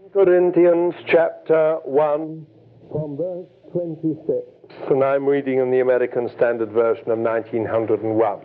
Corinthians chapter 1 from verse 26, and I'm reading in the American Standard Version of 1901.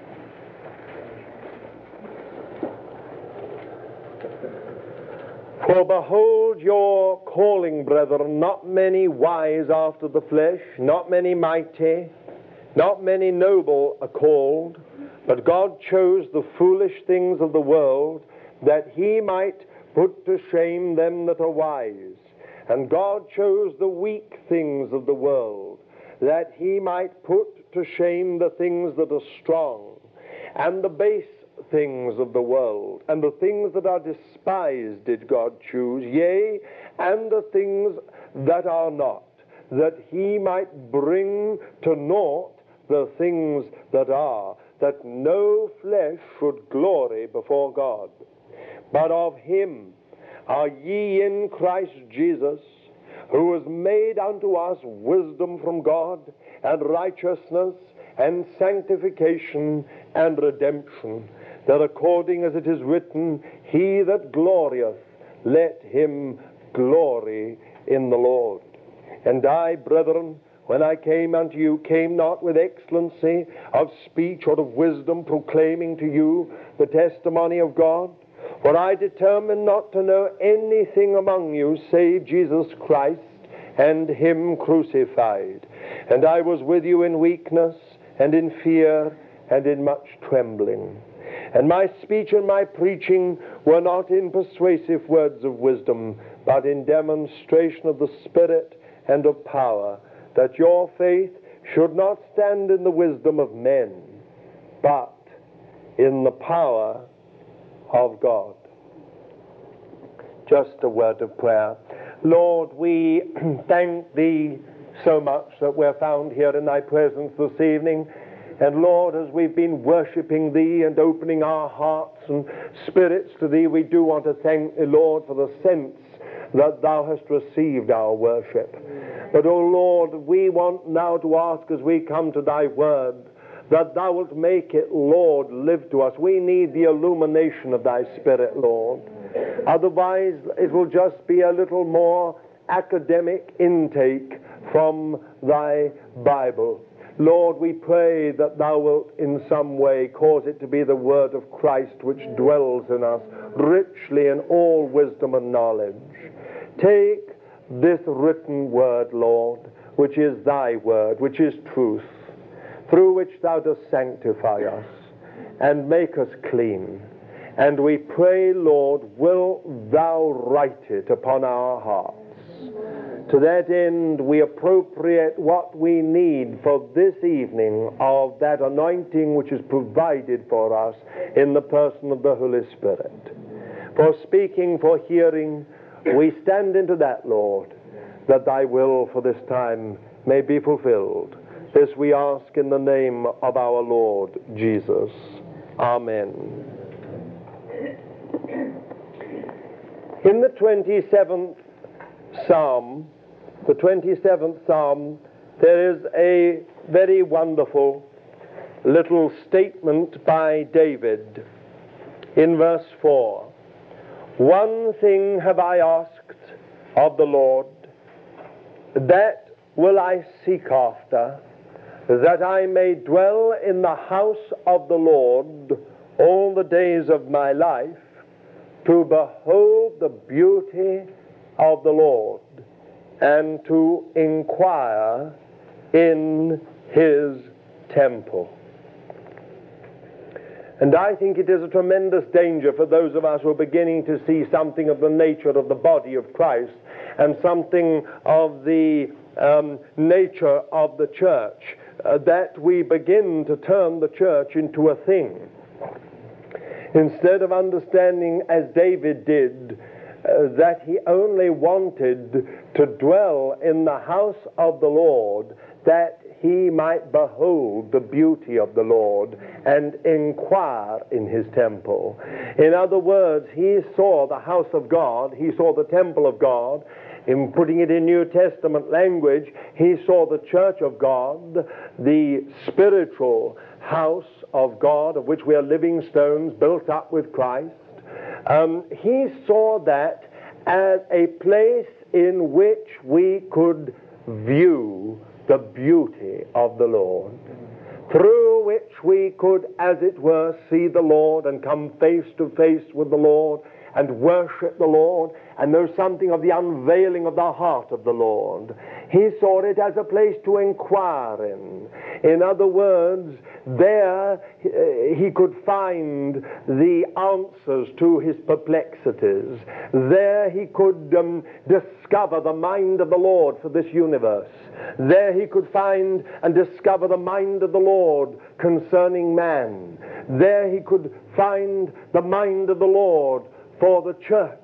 For behold your calling, brethren, not many wise after the flesh, not many mighty, not many noble are called, but God chose the foolish things of the world, that he might put to shame them that are wise. And God chose the weak things of the world, that he might put to shame the things that are strong, and the base things of the world, and the things that are despised did God choose, yea, and the things that are not, that he might bring to naught the things that are, that no flesh should glory before God. But of him are ye in Christ Jesus, who was made unto us wisdom from God, and righteousness, and sanctification, and redemption, that according as it is written, he that glorieth, let him glory in the Lord. And I, brethren, when I came unto you, came not with excellency of speech or of wisdom, proclaiming to you the testimony of God. For I determined not to know anything among you save Jesus Christ and him crucified. And I was with you in weakness and in fear and in much trembling. And my speech and my preaching were not in persuasive words of wisdom, but in demonstration of the Spirit and of power, that your faith should not stand in the wisdom of men, but in the power of God. Just a word of prayer. Lord, we thank thee so much that we're found here in thy presence this evening. And Lord, as we've been worshipping thee and opening our hearts and spirits to thee, we do want to thank thee, Lord, for the sense that thou hast received our worship. But, O Lord, we want now to ask as we come to thy word, that thou wilt make it, Lord, live to us. We need the illumination of thy Spirit, Lord. Otherwise, it will just be a little more academic intake from thy Bible. Lord, we pray that thou wilt in some way cause it to be the word of Christ which dwells in us richly in all wisdom and knowledge. Take this written word, Lord, which is thy word, which is truth, through which thou dost sanctify us and make us clean. And we pray, Lord, will thou write it upon our hearts. To that end, we appropriate what we need for this evening of that anointing which is provided for us in the person of the Holy Spirit. For speaking, for hearing, we stand into that, Lord, that thy will for this time may be fulfilled. This we ask in the name of our Lord Jesus. Amen. In the 27th Psalm, there is a very wonderful little statement by David in verse 4. One thing have I asked of the Lord, that will I seek after, that I may dwell in the house of the Lord all the days of my life, to behold the beauty of the Lord, and to inquire in his temple. And I think it is a tremendous danger for those of us who are beginning to see something of the nature of the body of Christ and something of the nature of the church, that we begin to turn the church into a thing. Instead of understanding, as David did, that he only wanted to dwell in the house of the Lord, that he might behold the beauty of the Lord and inquire in his temple. In other words, he saw the house of God, he saw the temple of God. In putting it in New Testament language, he saw the church of God, the spiritual house of God, of which we are living stones built up with Christ. He saw that as a place in which we could view the beauty of the Lord, through which we could, as it were, see the Lord and come face to face with the Lord and worship the Lord and know something of the unveiling of the heart of the Lord. He saw it as a place to inquire in. In other words, there he could find the answers to his perplexities. There he could discover the mind of the Lord for this universe. There he could find and discover the mind of the Lord concerning man. There he could find the mind of the Lord for the church.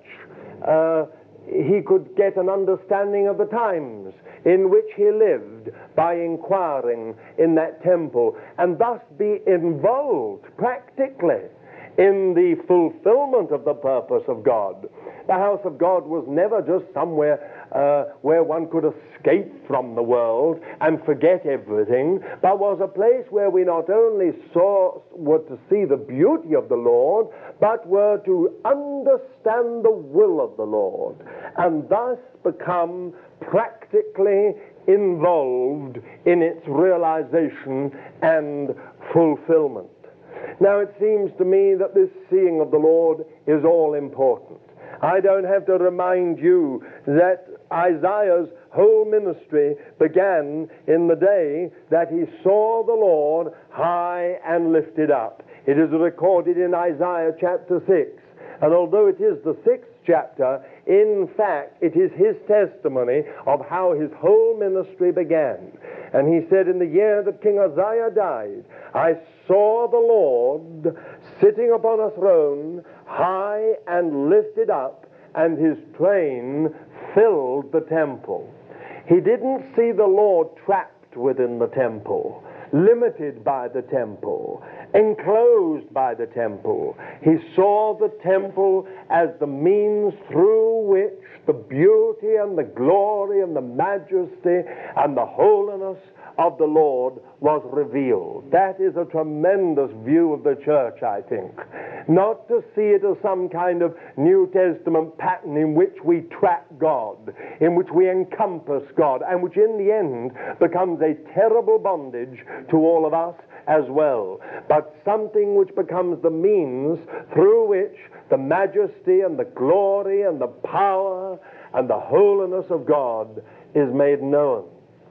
He could get an understanding of the times in which he lived by inquiring in that temple, and thus be involved practically in the fulfillment of the purpose of God. The house of God was never just somewhere where one could escape from the world and forget everything, but was a place where we not only were to see the beauty of the Lord, but were to understand the will of the Lord, and thus become practically involved in its realization and fulfillment. Now, it seems to me that this seeing of the Lord is all important. I don't have to remind you that Isaiah's whole ministry began in the day that he saw the Lord high and lifted up. It is recorded in Isaiah chapter 6. And although it is the 6th chapter, in fact, it is his testimony of how his whole ministry began. And he said, in the year that King Uzziah died, I saw the Lord sitting upon a throne, high and lifted up, and his train filled the temple. He didn't see the Lord trapped within the temple, limited by the temple, enclosed by the temple. He saw the temple as the means through which the beauty and the glory and the majesty and the holiness of the Lord was revealed. That is a tremendous view of the church, I think. Not to see it as some kind of New Testament pattern in which we trap God, in which we encompass God, and which in the end becomes a terrible bondage to all of us as well, but something which becomes the means through which the majesty and the glory and the power and the holiness of God is made known.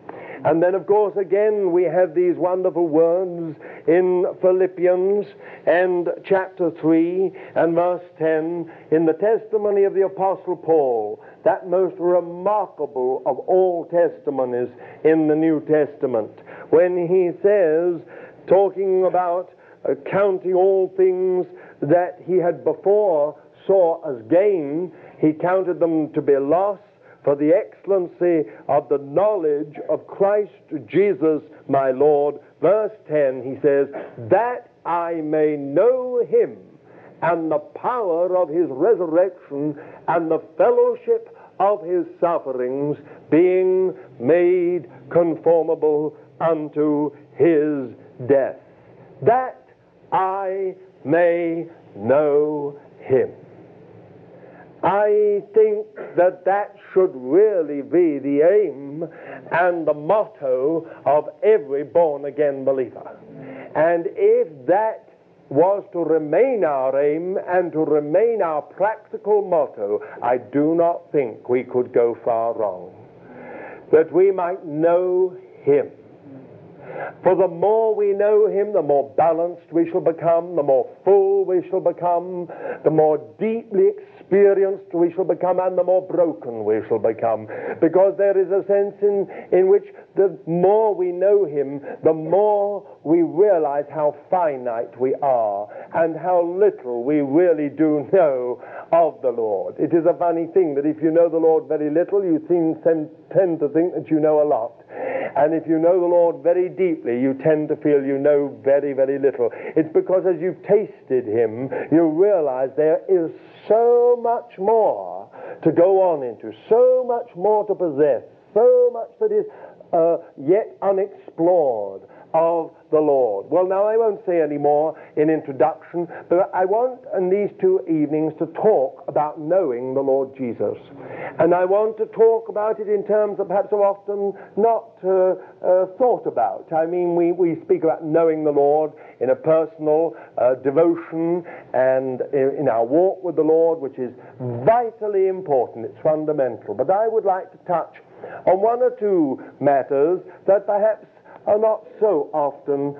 And then, of course, again, we have these wonderful words in Philippians and chapter 3 and verse 10 in the testimony of the Apostle Paul, that most remarkable of all testimonies in the New Testament, when he says, talking about counting all things that he had before saw as gain, he counted them to be loss for the excellency of the knowledge of Christ Jesus my Lord. Verse 10, he says, that I may know him and the power of his resurrection and the fellowship of his sufferings, being made conformable unto his death, that I may know him. I think that that should really be the aim and the motto of every born-again believer. And if that was to remain our aim and to remain our practical motto, I do not think we could go far wrong. That we might know him. For the more we know him, the more balanced we shall become, the more full we shall become, the more deeply experienced we shall become, and the more broken we shall become. Because there is a sense in which the more we know him, the more we realize how finite we are and how little we really do know of the Lord. It is a funny thing that if you know the Lord very little, you tend to think that you know a lot. And if you know the Lord very deeply, you tend to feel you know very, very little. It's because as you've tasted him, you realize there is so much more to go on into, so much more to possess, so much that is yet unexplored of the Lord. Well, now I won't say any more in introduction, but I want in these 2 evenings to talk about knowing the Lord Jesus. And I want to talk about it in terms that perhaps so often not thought about. I mean, we speak about knowing the Lord in a personal devotion and in our walk with the Lord, which is vitally important. It's fundamental. But I would like to touch on 1 or 2 matters that perhaps are not so often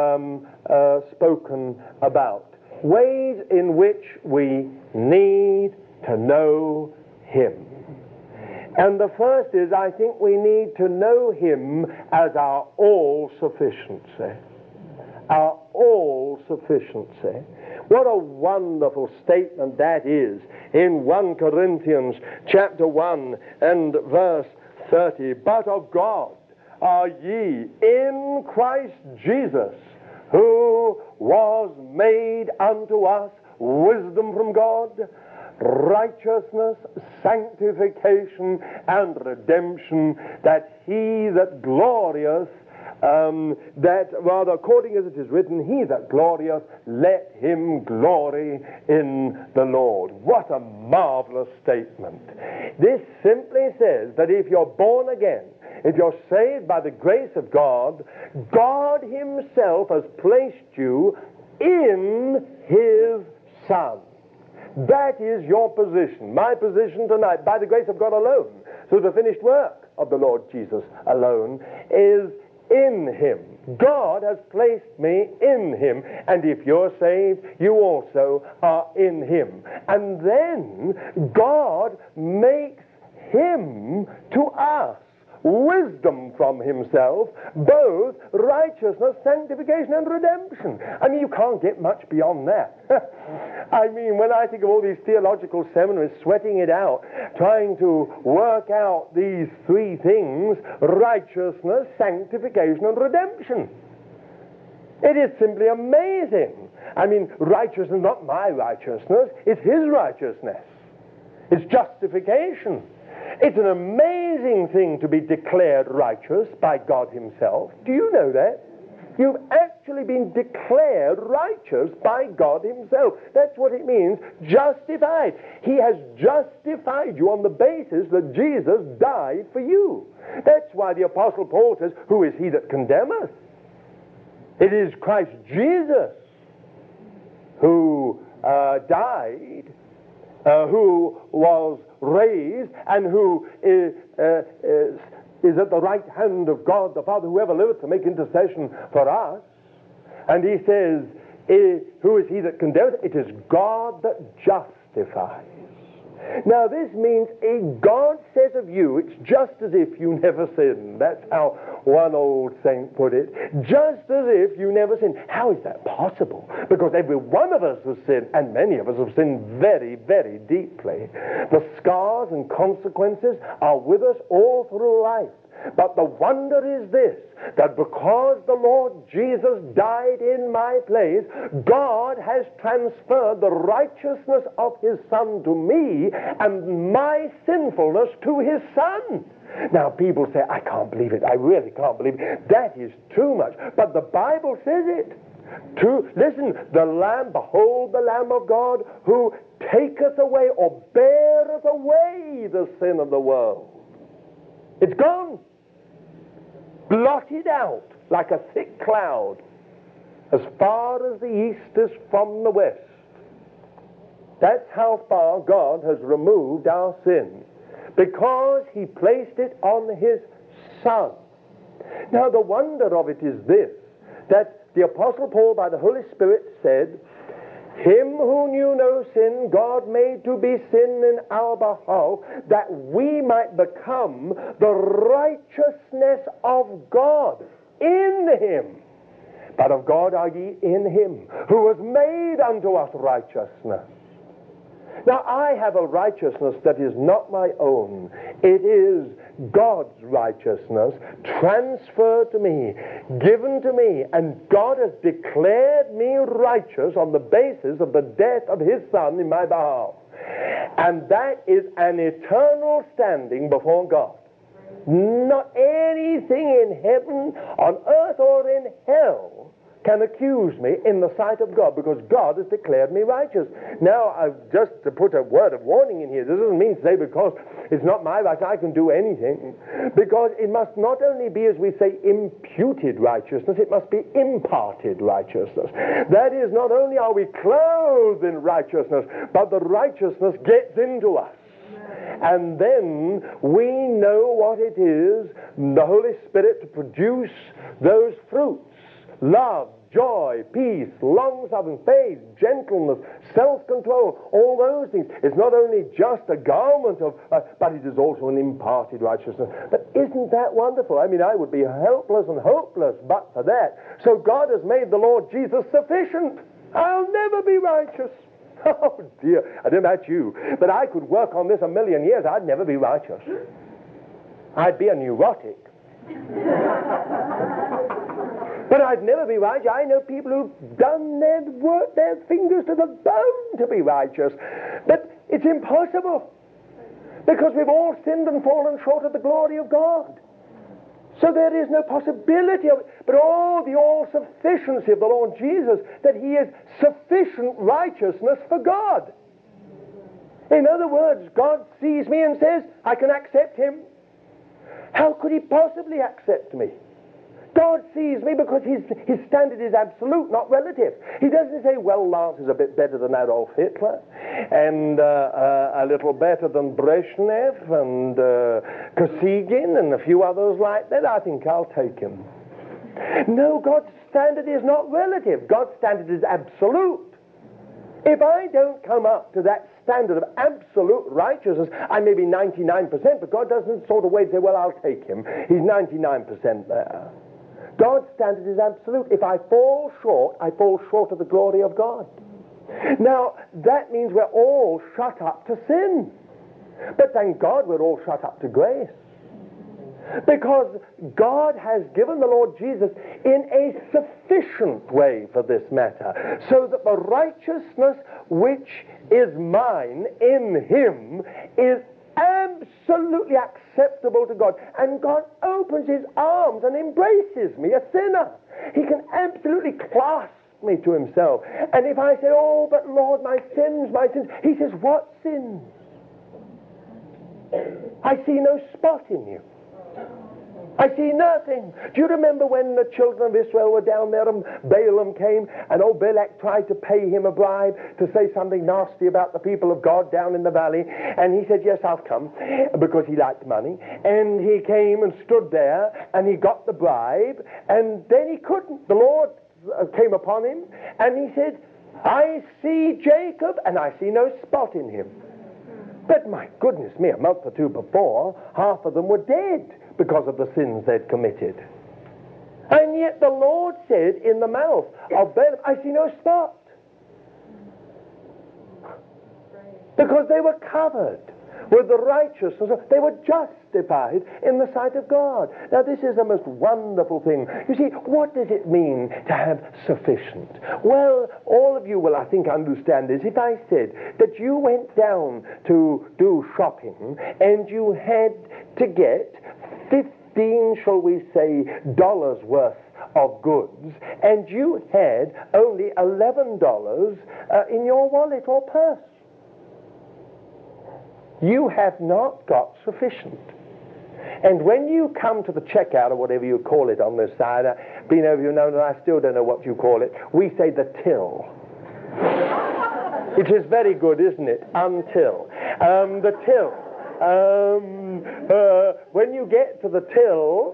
spoken about. Ways in which we need to know Him. And the first is, I think we need to know Him as our all-sufficiency. Our all-sufficiency. What a wonderful statement that is in 1 Corinthians chapter 1 and verse 30. But of God are ye in Christ Jesus, who was made unto us wisdom from God, righteousness, sanctification, and redemption, that he that glorieth, according as it is written, he that glorieth, let him glory in the Lord. What a marvelous statement. This simply says that if you're born again, if you're saved by the grace of God, God Himself has placed you in His Son. That is your position, my position tonight, by the grace of God alone, through the finished work of the Lord Jesus alone, is in Him. God has placed me in Him, and if you're saved, you also are in Him. And then God makes Him to us wisdom from Himself, both righteousness, sanctification, and redemption. I mean, you can't get much beyond that. I mean, when I think of all these theological seminaries sweating it out, trying to work out these 3 things, righteousness, sanctification, and redemption. It is simply amazing. I mean, righteousness is not my righteousness, it's His righteousness. It's justification. It's an amazing thing to be declared righteous by God Himself. Do you know that? You've actually been declared righteous by God Himself. That's what it means, justified. He has justified you on the basis that Jesus died for you. That's why the Apostle Paul says, who is he that condemneth? It is Christ Jesus who died, who was raised, and who is at the right hand of God the Father, who ever liveth to make intercession for us. And he says, who is he that condemneth? It is God that justifies. Now this means if God says of you, it's just as if you never sinned. That's how one old saint put it. Just as if you never sinned. How is that possible? Because every one of us has sinned, and many of us have sinned very, very deeply. The scars and consequences are with us all through life. But the wonder is this, that because the Lord Jesus died in my place, God has transferred the righteousness of His Son to me and my sinfulness to His Son. Now people say, I can't believe it. I really can't believe it. That is too much. But the Bible says it. Listen, the Lamb, behold the Lamb of God who taketh away or beareth away the sin of the world. It's gone. Blotted out like a thick cloud, as far as the east is from the west. That's how far God has removed our sin, because He placed it on His Son. Now the wonder of it is this, that the Apostle Paul by the Holy Spirit said, Him who knew no sin, God made to be sin in our behalf, that we might become the righteousness of God in Him. But of God are ye in Him, who was made unto us righteousness. Now I have a righteousness that is not my own. It is God's righteousness transferred to me, given to me, and God has declared me righteous on the basis of the death of His Son in my behalf. And that is an eternal standing before God. Not anything in heaven, on earth, or in hell can accuse me in the sight of God, because God has declared me righteous. Now, just to put a word of warning in here, this doesn't mean to say because it's not my right, I can do anything. Because it must not only be, as we say, imputed righteousness, it must be imparted righteousness. That is, not only are we clothed in righteousness, but the righteousness gets into us. And then we know what it is, the Holy Spirit, to produce those fruits: love, joy, peace, long-suffering, faith, gentleness, self-control, all those things. It's not only just a garment of, but it is also an imparted righteousness. But isn't that wonderful? I mean, I would be helpless and hopeless but for that. So God has made the Lord Jesus sufficient. I'll never be righteous. Oh dear, I don't know about you, but I could work on this a million years. I'd never be righteous. I'd be a neurotic. But I'd never be righteous. I know people who've done worked their fingers to the bone to be righteous. But it's impossible, because we've all sinned and fallen short of the glory of God. So there is no possibility of it. But the all-sufficiency of the Lord Jesus, that he is sufficient righteousness for God. In other words, God sees me and says, I can accept him. How could he possibly accept me? God sees me because his standard is absolute, not relative. He doesn't say, well, Lance is a bit better than Adolf Hitler, and a little better than Brezhnev, and Kosygin, and a few others like that. I think I'll take him. No, God's standard is not relative. God's standard is absolute. If I don't come up to that standard of absolute righteousness, I may be 99%, but God doesn't sort of wait and say, well, I'll take him. He's 99% there. God's standard is absolute. If I fall short, I fall short of the glory of God. Now, that means we're all shut up to sin. But thank God we're all shut up to grace. Because God has given the Lord Jesus in a sufficient way for this matter, so that the righteousness which is mine in him is absolutely acceptable to God. And God opens his arms and embraces me, a sinner. He can absolutely clasp me to himself. And if I say, oh, but Lord, my sins, he says, what sins? I see no spot in you. I see nothing. Do you remember when the children of Israel were down there and Balaam came and old Balak tried to pay him a bribe to say something nasty about the people of God down in the valley? And he said, yes, I'll come, because he liked money. And he came and stood there and he got the bribe, and then he couldn't. The Lord came upon him and he said, I see Jacob and I see no spot in him. But my goodness me, a month or two before, half of them were dead because of the sins they'd committed. And yet the Lord said in the mouth of Balaam, I see no spot. Because they were covered with the righteousness. They were justified in the sight of God. Now this is the most wonderful thing. You see, what does it mean to have sufficient? Well, all of you will, I think, understand this. If I said that you went down to do shopping and you had to get 15, shall we say, dollars worth of goods, and you had only $11 in your wallet or purse, you have not got sufficient. And when you come to the checkout, or whatever you call it on this side, being over you know, and I still don't know what you call it, we say the till. It is very good, isn't it? Until. The till. When you get to the till,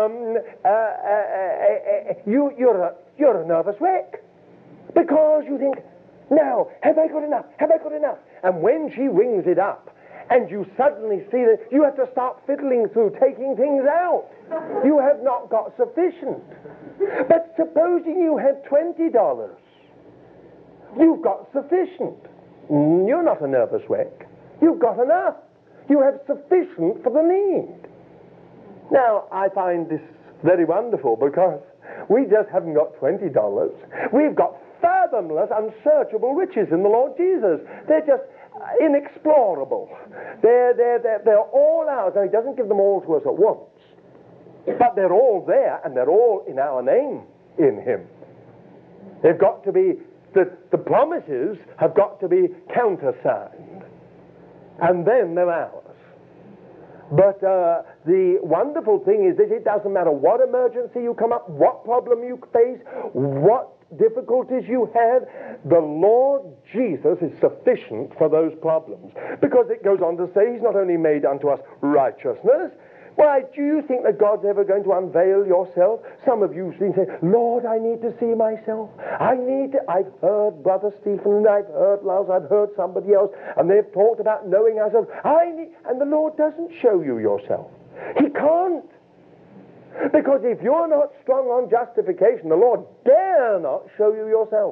you're a nervous wreck, because you think, now, have I got enough? Have I got enough? And when she rings it up, and you suddenly see that you have to start fiddling through, taking things out. You have not got sufficient. But supposing you had $20, you've got sufficient. You're not a nervous wreck. You've got enough. You have sufficient for the need. Now, I find this very wonderful, because we just haven't got $20. We've got fathomless, unsearchable riches in the Lord Jesus. They're just inexplorable. They're all ours. ours. Now, he doesn't give them all to us at once. But they're all there, and they're all in our name in him. They've got to be, the promises have got to be countersigned. And then they're ours. But the wonderful thing is that it doesn't matter what emergency you come up, what problem you face, what difficulties you have, the Lord Jesus is sufficient for those problems. Because it goes on to say, he's not only made unto us righteousness. Why, do you think that God's ever going to unveil yourself? Some of you say, Lord, I need to see myself. I've heard Brother Stephen, and I've heard Lars, I've heard somebody else, and they've talked about knowing ourselves. And the Lord doesn't show you yourself. He can't. Because if you're not strong on justification, the Lord dare not show you yourself.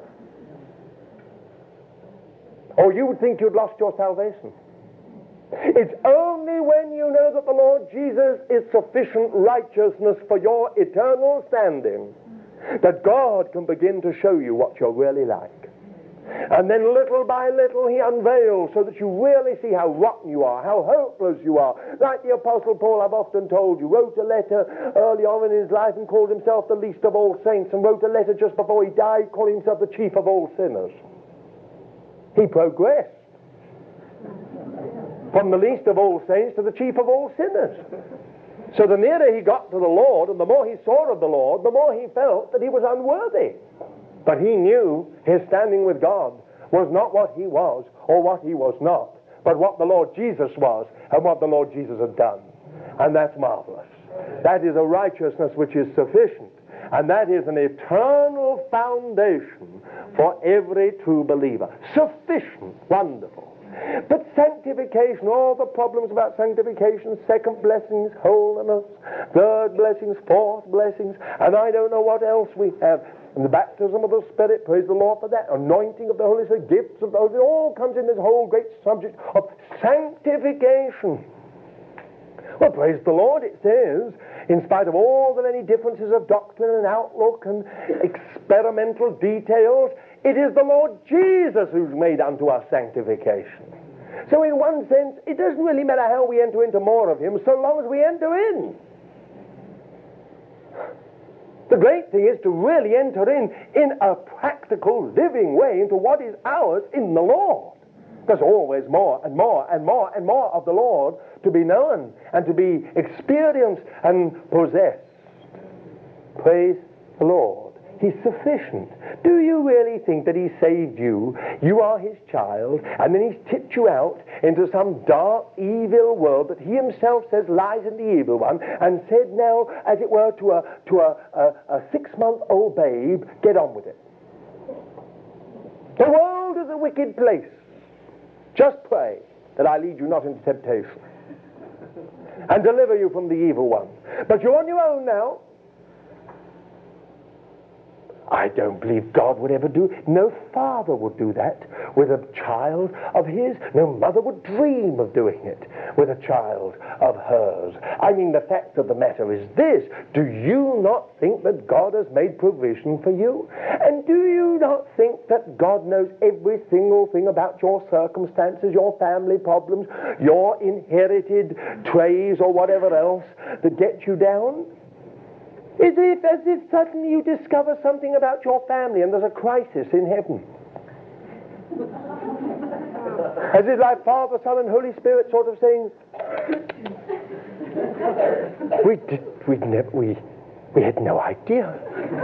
Or you would think you'd lost your salvation. It's only when you know that the Lord Jesus is sufficient righteousness for your eternal standing that God can begin to show you what you're really like. And then little by little he unveils so that you really see how rotten you are, how hopeless you are. Like the Apostle Paul, I've often told you, wrote a letter early on in his life and called himself the least of all saints, and wrote a letter just before he died calling himself the chief of all sinners. He progressed from the least of all saints to the chief of all sinners. So the nearer he got to the Lord, and the more he saw of the Lord, the more he felt that he was unworthy. But he knew his standing with God was not what he was or what he was not, but what the Lord Jesus was and what the Lord Jesus had done. And that's marvelous. That is a righteousness which is sufficient. And that is an eternal foundation for every true believer. Sufficient, wonderful. But sanctification, all the problems about sanctification, second blessings, holiness, third blessings, fourth blessings, and I don't know what else we have. And the baptism of the Spirit, praise the Lord for that, anointing of the Holy Spirit, gifts of the Holy Spirit, it all comes in this whole great subject of sanctification. Well, praise the Lord, it says, in spite of all the many differences of doctrine and outlook and experimental details, it is the Lord Jesus who's made unto us sanctification. So in one sense, it doesn't really matter how we enter into more of him, so long as we enter in. The great thing is to really enter in a practical, living way into what is ours in the Lord. There's always more and more and more and more of the Lord to be known and to be experienced and possessed. Praise the Lord. He's sufficient. Do you really think that he saved you? You are his child, and then he's tipped you out into some dark, evil world that he himself says lies in the evil one, and said now, as it were, to a 6-month-old babe, get on with it. The world is a wicked place. Just pray that I lead you not into temptation and deliver you from the evil one. But you're on your own now. I don't believe God would ever do. No father would do that with a child of his. No mother would dream of doing it with a child of hers. I mean, the fact of the matter is this. Do you not think that God has made provision for you? And do you not think that God knows every single thing about your circumstances, your family problems, your inherited trays or whatever else that gets you down? As if suddenly you discover something about your family and there's a crisis in heaven. As if like Father, Son, and Holy Spirit sort of saying, we had no idea.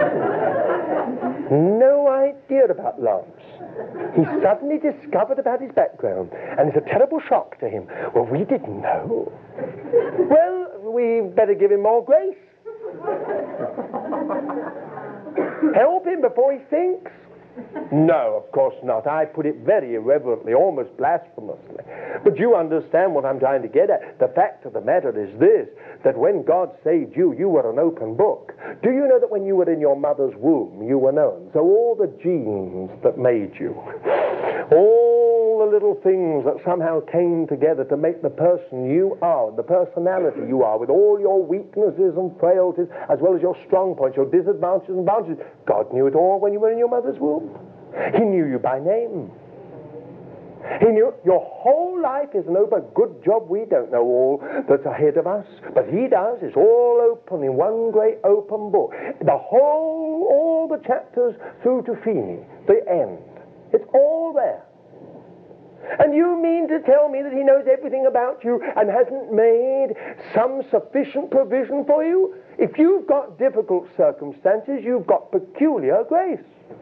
No idea about Lance. He suddenly discovered about his background, and it's a terrible shock to him. Well, we didn't know. Well, we better give him more grace. Help him before he thinks? No, of course not. I put it very irreverently, almost blasphemously. But you understand what I'm trying to get at. The fact of the matter is this, that when God saved you, you were an open book. Do you know that when you were in your mother's womb, you were known? So all the genes that made you, all the little things that somehow came together to make the person you are, the personality you are, with all your weaknesses and frailties, as well as your strong points, your disadvantages and advantages, God knew it all when you were in your mother's womb. He knew you by name. He knew your whole life is an open. Good job we don't know all that's ahead of us, but he does. It's all open in one great open book. All the chapters through to Fini, the end. It's all there. And you mean to tell me that he knows everything about you and hasn't made some sufficient provision for you? If you've got difficult circumstances, you've got peculiar grace.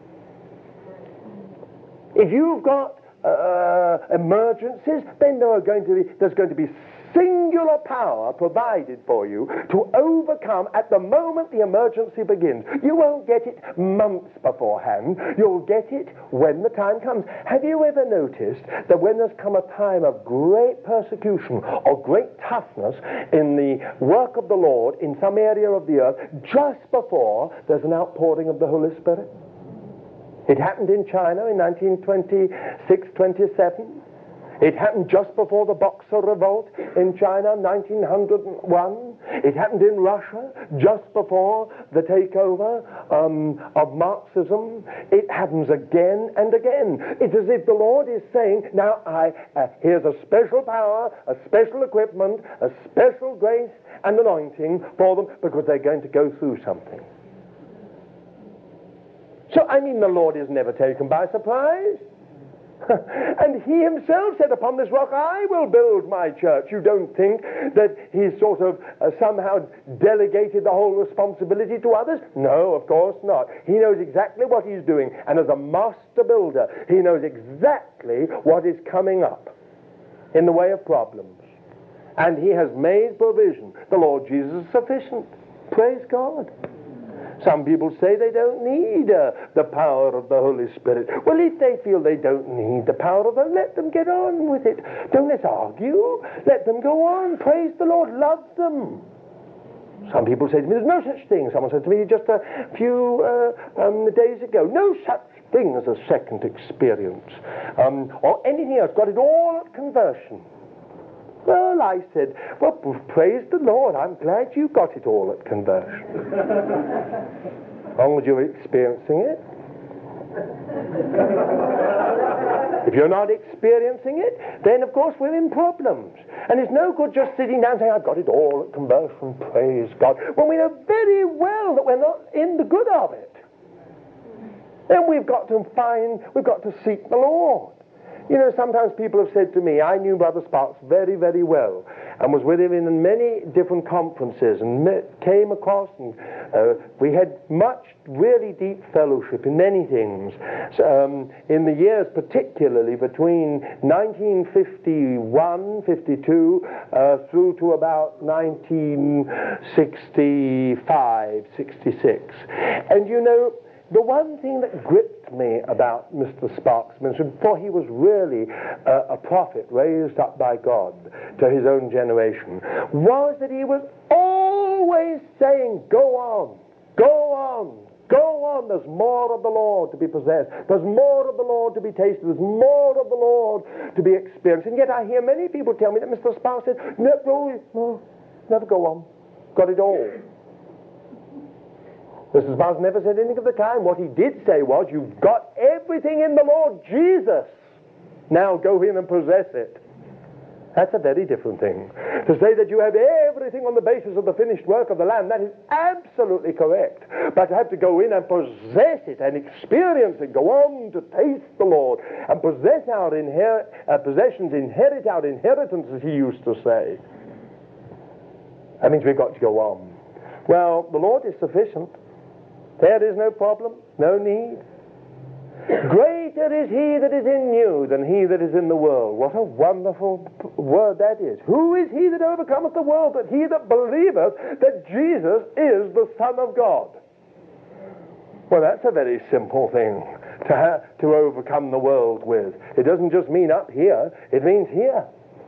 If you've got emergencies, then there's going to be singular power provided for you to overcome at the moment the emergency begins. You won't get it months beforehand. You'll get it when the time comes. Have you ever noticed that when there's come a time of great persecution or great toughness in the work of the Lord in some area of the earth, just before there's an outpouring of the Holy Spirit? It happened in China in 1926-27. It happened just before the Boxer Revolt in China, 1901. It happened in Russia just before the takeover of Marxism. It happens again and again. It's as if the Lord is saying, now here's a special power, a special equipment, a special grace and anointing for them because they're going to go through something. So, the Lord is never taken by surprise. And he himself said, upon this rock I will build my church. You don't think that he's sort of somehow delegated the whole responsibility to others? No, of course not. He knows exactly what he's doing. And as a master builder, he knows exactly what is coming up in the way of problems. And he has made provision. The Lord Jesus is sufficient. Praise God. Some people say they don't need the power of the Holy Spirit. Well, if they feel they don't need the power of them, let them get on with it. Don't let's argue. Let them go on. Praise the Lord. Love them. Some people say to me, there's no such thing. Someone said to me just a few days ago, no such thing as a second experience. Or anything else. Got it all at conversion. Well, I said, well, praise the Lord. I'm glad you got it all at conversion. As long as you're experiencing it. If you're not experiencing it, then of course we're in problems. And it's no good just sitting down saying, I've got it all at conversion, praise God, when we know very well that we're not in the good of it. Then we've got to seek the Lord. Sometimes people have said to me, I knew Brother Sparks very, very well and was with him in many different conferences and came across and we had much really deep fellowship in many things. In the years particularly between 1951, 52 through to about 1965, 66. And the one thing that gripped me about Mr. Sparks' ministry, for he was really a prophet raised up by God to his own generation, was that he was always saying, go on, go on, go on. There's more of the Lord to be possessed. There's more of the Lord to be tasted. There's more of the Lord to be experienced. And yet I hear many people tell me that Mr. Sparks said, no, never go on. Got it all. Mr. Sparks never said anything of the kind. What he did say was, you've got everything in the Lord Jesus. Now go in and possess it. That's a very different thing. To say that you have everything on the basis of the finished work of the Lamb, that is absolutely correct. But to have to go in and possess it and experience it, go on to taste the Lord, and possess our possessions, inherit our inheritance, as he used to say. That means we've got to go on. Well, the Lord is sufficient. There is no problem, no need. Greater is he that is in you than he that is in the world. What a wonderful word that is. Who is he that overcometh the world? But he that believeth that Jesus is the Son of God. Well, that's a very simple thing to overcome the world with. It doesn't just mean up here, it means here.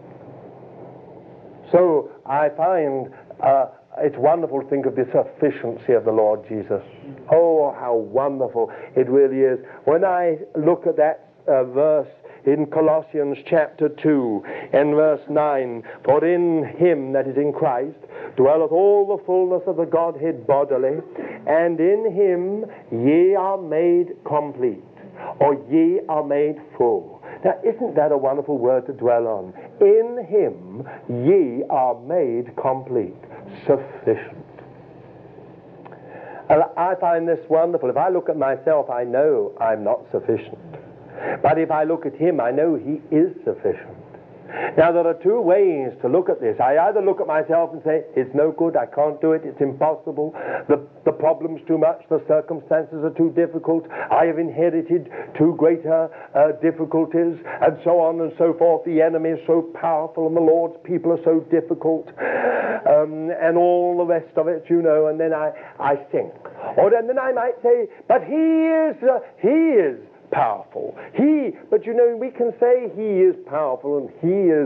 So I find it's wonderful to think of the sufficiency of the Lord Jesus. Oh, how wonderful it really is. When I look at that verse in Colossians chapter 2 and verse 9, for in him, that is in Christ, dwelleth all the fullness of the Godhead bodily, and in him ye are made complete, or ye are made full. Now, isn't that a wonderful word to dwell on? In him ye are made complete, sufficient. And I find this wonderful. If I look at myself, I know I'm not sufficient. But if I look at him, I know he is sufficient. Now, there are two ways to look at this. I either look at myself and say, it's no good, I can't do it, it's impossible, the problem's too much, the circumstances are too difficult, I have inherited too greater difficulties, and so on and so forth. The enemy is so powerful, and the Lord's people are so difficult, and all the rest of it, you know, and then I sink. Or and then I might say, but he is powerful. But you know, we can say he is powerful and he is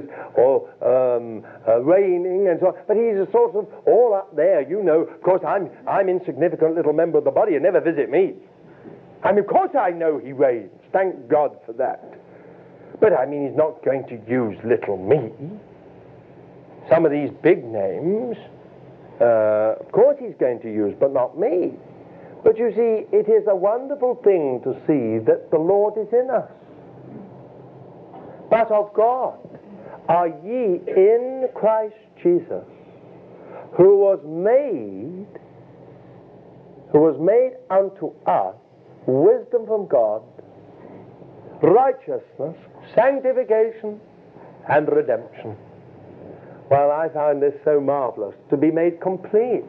reigning and so on, but he's a sort of all up there, you know. Of course, I'm insignificant little member of the body and never visit me. I mean, of course I know he reigns. Thank God for that. But I mean, he's not going to use little me. Some of these big names, of course he's going to use, but not me. But you see, it is a wonderful thing to see that the Lord is in us. But of God are ye in Christ Jesus, who was made unto us wisdom from God, righteousness, sanctification, and redemption. Well, I found this so marvelous, to be made complete.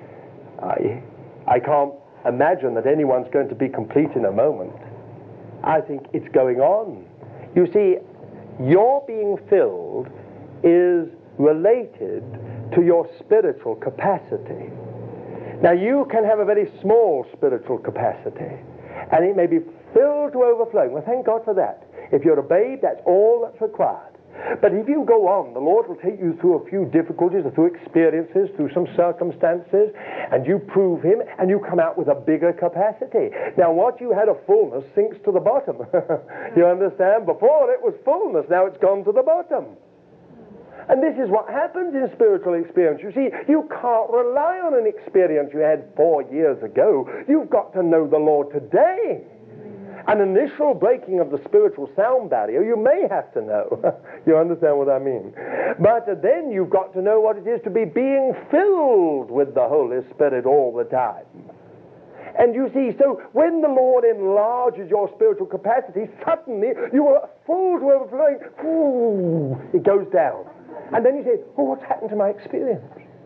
I can't imagine that anyone's going to be complete in a moment. I think it's going on. You see, your being filled is related to your spiritual capacity. Now, you can have a very small spiritual capacity, and it may be filled to overflowing. Well, thank God for that. If you're a babe, that's all that's required. But if you go on, the Lord will take you through a few difficulties, or through experiences, through some circumstances, and you prove him, and you come out with a bigger capacity. Now, what you had of fullness sinks to the bottom. You understand? Before it was fullness, now it's gone to the bottom. And this is what happens in spiritual experience. You see, you can't rely on an experience you had 4 years ago. You've got to know the Lord today. An initial breaking of the spiritual sound barrier, you may have to know. You understand what I mean? But then you've got to know what it is to be being filled with the Holy Spirit all the time. And you see, so when the Lord enlarges your spiritual capacity, suddenly you are full to overflowing. Ooh, it goes down. And then you say, oh, what's happened to my experience?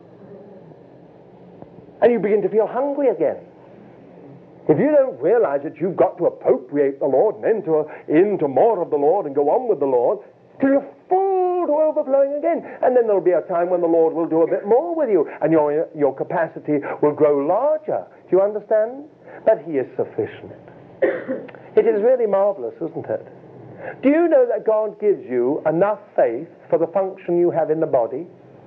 And you begin to feel hungry again. If you don't realize that you've got to appropriate the Lord and enter into more of the Lord and go on with the Lord, till you're full to overflowing again. And then there'll be a time when the Lord will do a bit more with you, and your capacity will grow larger. Do you understand? But he is sufficient. It is really marvelous, isn't it? Do you know that God gives you enough faith for the function you have in the body?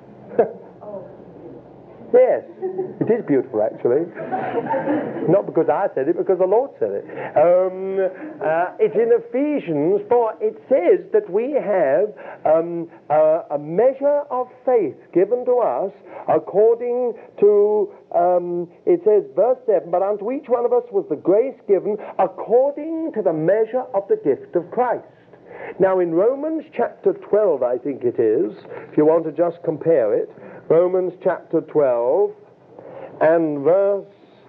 Yes, it is beautiful, actually. Not because I said it, because the Lord said it. It's in Ephesians 4. It says that we have a measure of faith given to us according to, it says, verse 7, but unto each one of us was the grace given according to the measure of the gift of Christ. Now, in Romans chapter 12, I think it is, if you want to just compare it, Romans chapter 12 and verse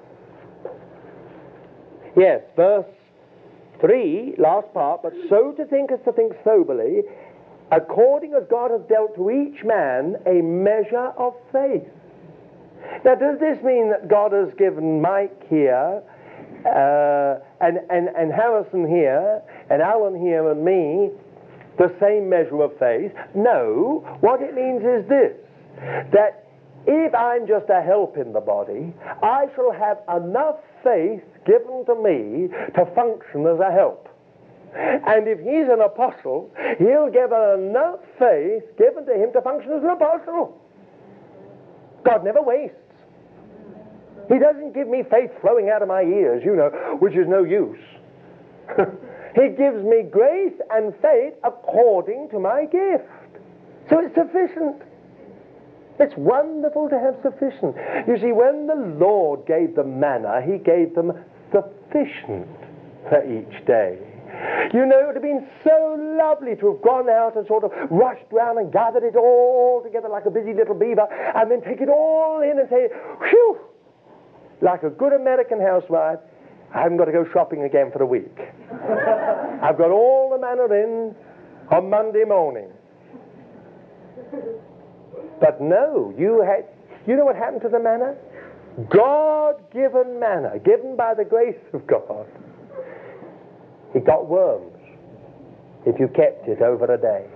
3, last part, but so to think as to think soberly, according as God has dealt to each man a measure of faith. Now, does this mean that God has given Mike here, and Harrison here, and Alan here, and me, the same measure of faith? No. What it means is this, that if I'm just a help in the body, I shall have enough faith given to me to function as a help. And if he's an apostle, he'll give enough faith given to him to function as an apostle. God never wastes. He doesn't give me faith flowing out of my ears, you know, which is no use. He gives me grace and faith according to my gift. So it's sufficient. It's wonderful to have sufficient. You see, when the Lord gave them manna, he gave them sufficient for each day. You know, it would have been so lovely to have gone out and sort of rushed round and gathered it all together like a busy little beaver, and then take it all in and say, whew, like a good American housewife, I haven't got to go shopping again for a week. I've got all the manna in on Monday morning. But no, you know what happened to the manna? God-given manna, given by the grace of God. It got worms if you kept it over a day.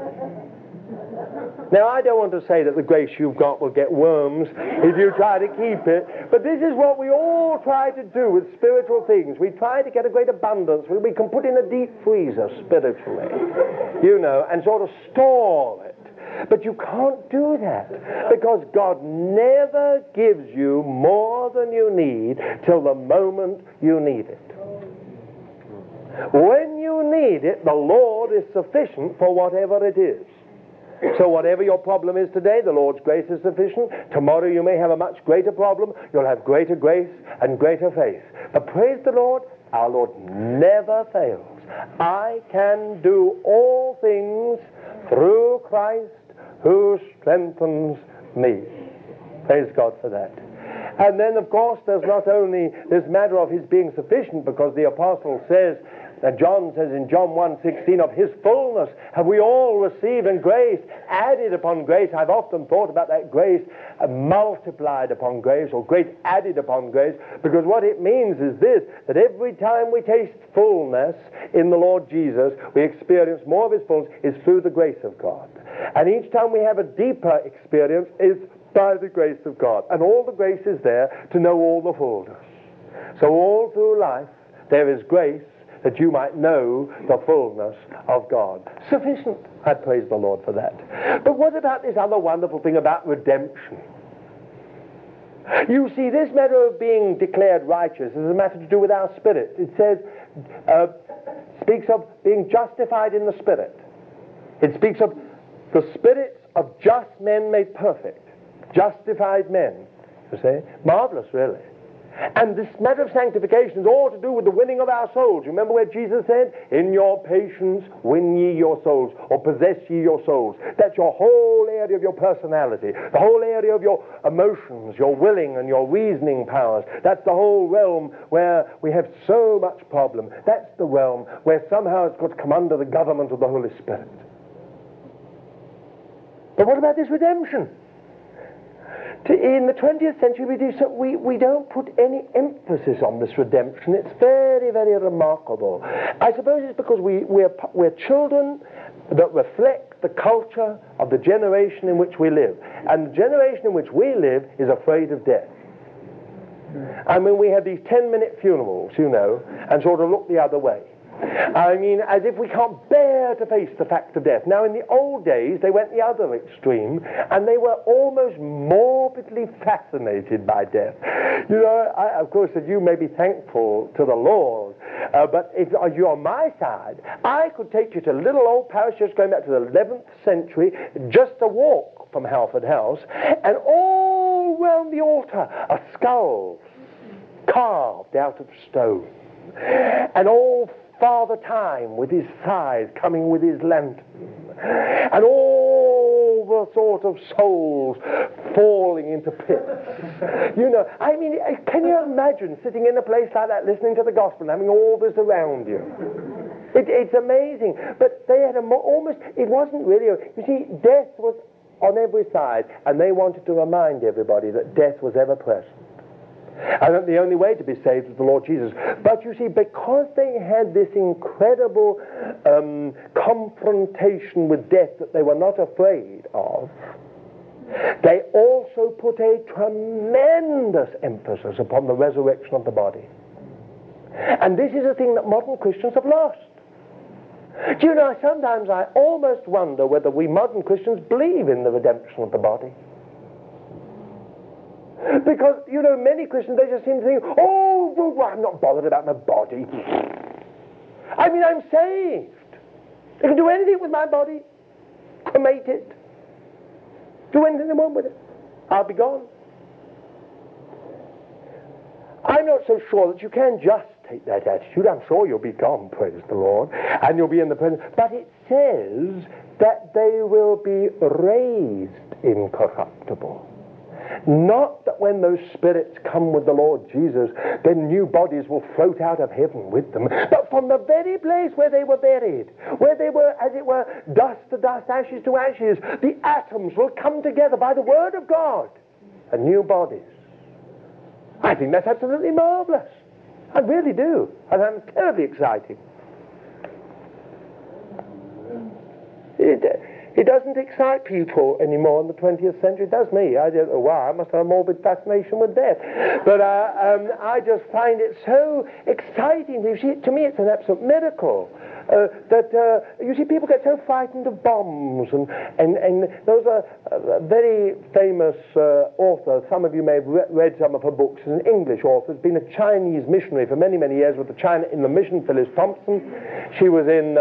Now, I don't want to say that the grace you've got will get worms if you try to keep it, but this is what we all try to do with spiritual things. We try to get a great abundance. We can put in a deep freezer spiritually, you know, and sort of store it. But you can't do that, because God never gives you more than you need till the moment you need it. When you need it, the Lord is sufficient for whatever it is. So whatever your problem is today, the Lord's grace is sufficient. Tomorrow you may have a much greater problem. You'll have greater grace and greater faith. But praise the Lord, our Lord never fails. I can do all things through Christ who strengthens me. Praise God for that. And then, of course, there's not only this matter of his being sufficient, because the apostle says, John says in John 1:16, of his fullness have we all received, and grace added upon grace. I've often thought about that grace multiplied upon grace, or grace added upon grace, because what it means is this, that every time we taste fullness in the Lord Jesus, we experience more of his fullness, is through the grace of God. And each time we have a deeper experience is by the grace of God. And all the grace is there to know all the fullness. So all through life there is grace that you might know the fullness of God. Sufficient. I praise the Lord for that. But what about this other wonderful thing about redemption? You see, this matter of being declared righteous is a matter to do with our spirit. It says, speaks of being justified in the spirit. It speaks of the spirits of just men made perfect. Justified men. You see? Marvelous, really. And this matter of sanctification is all to do with the winning of our souls. You remember where Jesus said, in your patience win ye your souls, or possess ye your souls. That's your whole area of your personality, the whole area of your emotions, your willing and your reasoning powers. That's the whole realm where we have so much problem. That's the realm where somehow it's got to come under the government of the Holy Spirit. But what about this redemption? In the 20th century, we don't put any emphasis on this redemption. It's very, very remarkable. I suppose it's because we're children that reflect the culture of the generation in which we live. And the generation in which we live is afraid of death. I mean, we have these 10-minute funerals, you know, and sort of look the other way. I mean, as if we can't bear to face the fact of death. Now, in the old days, they went the other extreme, and they were almost morbidly fascinated by death. You know, of course, that you may be thankful to the Lord, but if you're on my side, I could take you to little old parish, just going back to the 11th century, just a walk from Halford House, and all round the altar are skulls carved out of stone, and all Father Time with his scythe coming with his lantern, and all the sort of souls falling into pits. You know, I mean, can you imagine sitting in a place like that listening to the gospel and having all this around you? It's amazing. But they had almost, it wasn't really, you see, death was on every side, and they wanted to remind everybody that death was ever present. And that the only way to be saved was the Lord Jesus. But you see, because they had this incredible confrontation with death that they were not afraid of, they also put a tremendous emphasis upon the resurrection of the body. And this is a thing that modern Christians have lost. Do you know, sometimes I almost wonder whether we modern Christians believe in the redemption of the body. Because, you know, many Christians, they just seem to think, oh, well, I'm not bothered about my body. I mean, I'm saved. I can do anything with my body. Cremate it. Do anything I want with it. I'll be gone. I'm not so sure that you can just take that attitude, I'm sure you'll be gone, praise the Lord, and you'll be in the presence. But it says that they will be raised incorruptible. Not that when those spirits come with the Lord Jesus, then new bodies will float out of heaven with them, but from the very place where they were buried, where they were, as it were, dust to dust, ashes to ashes, the atoms will come together by the word of God, and new bodies. I think that's absolutely marvelous. I really do. And that's terribly exciting. It doesn't excite people anymore in the 20th century. It does me. I don't know why. I must have a morbid fascination with death. But I just find it so exciting. You see, to me, it's an absolute miracle. You see, people get so frightened of bombs, and there was a very famous author, some of you may have read some of her books, an English author, has been a Chinese missionary for many, many years with the China in the Mission, Phyllis Thompson. She was in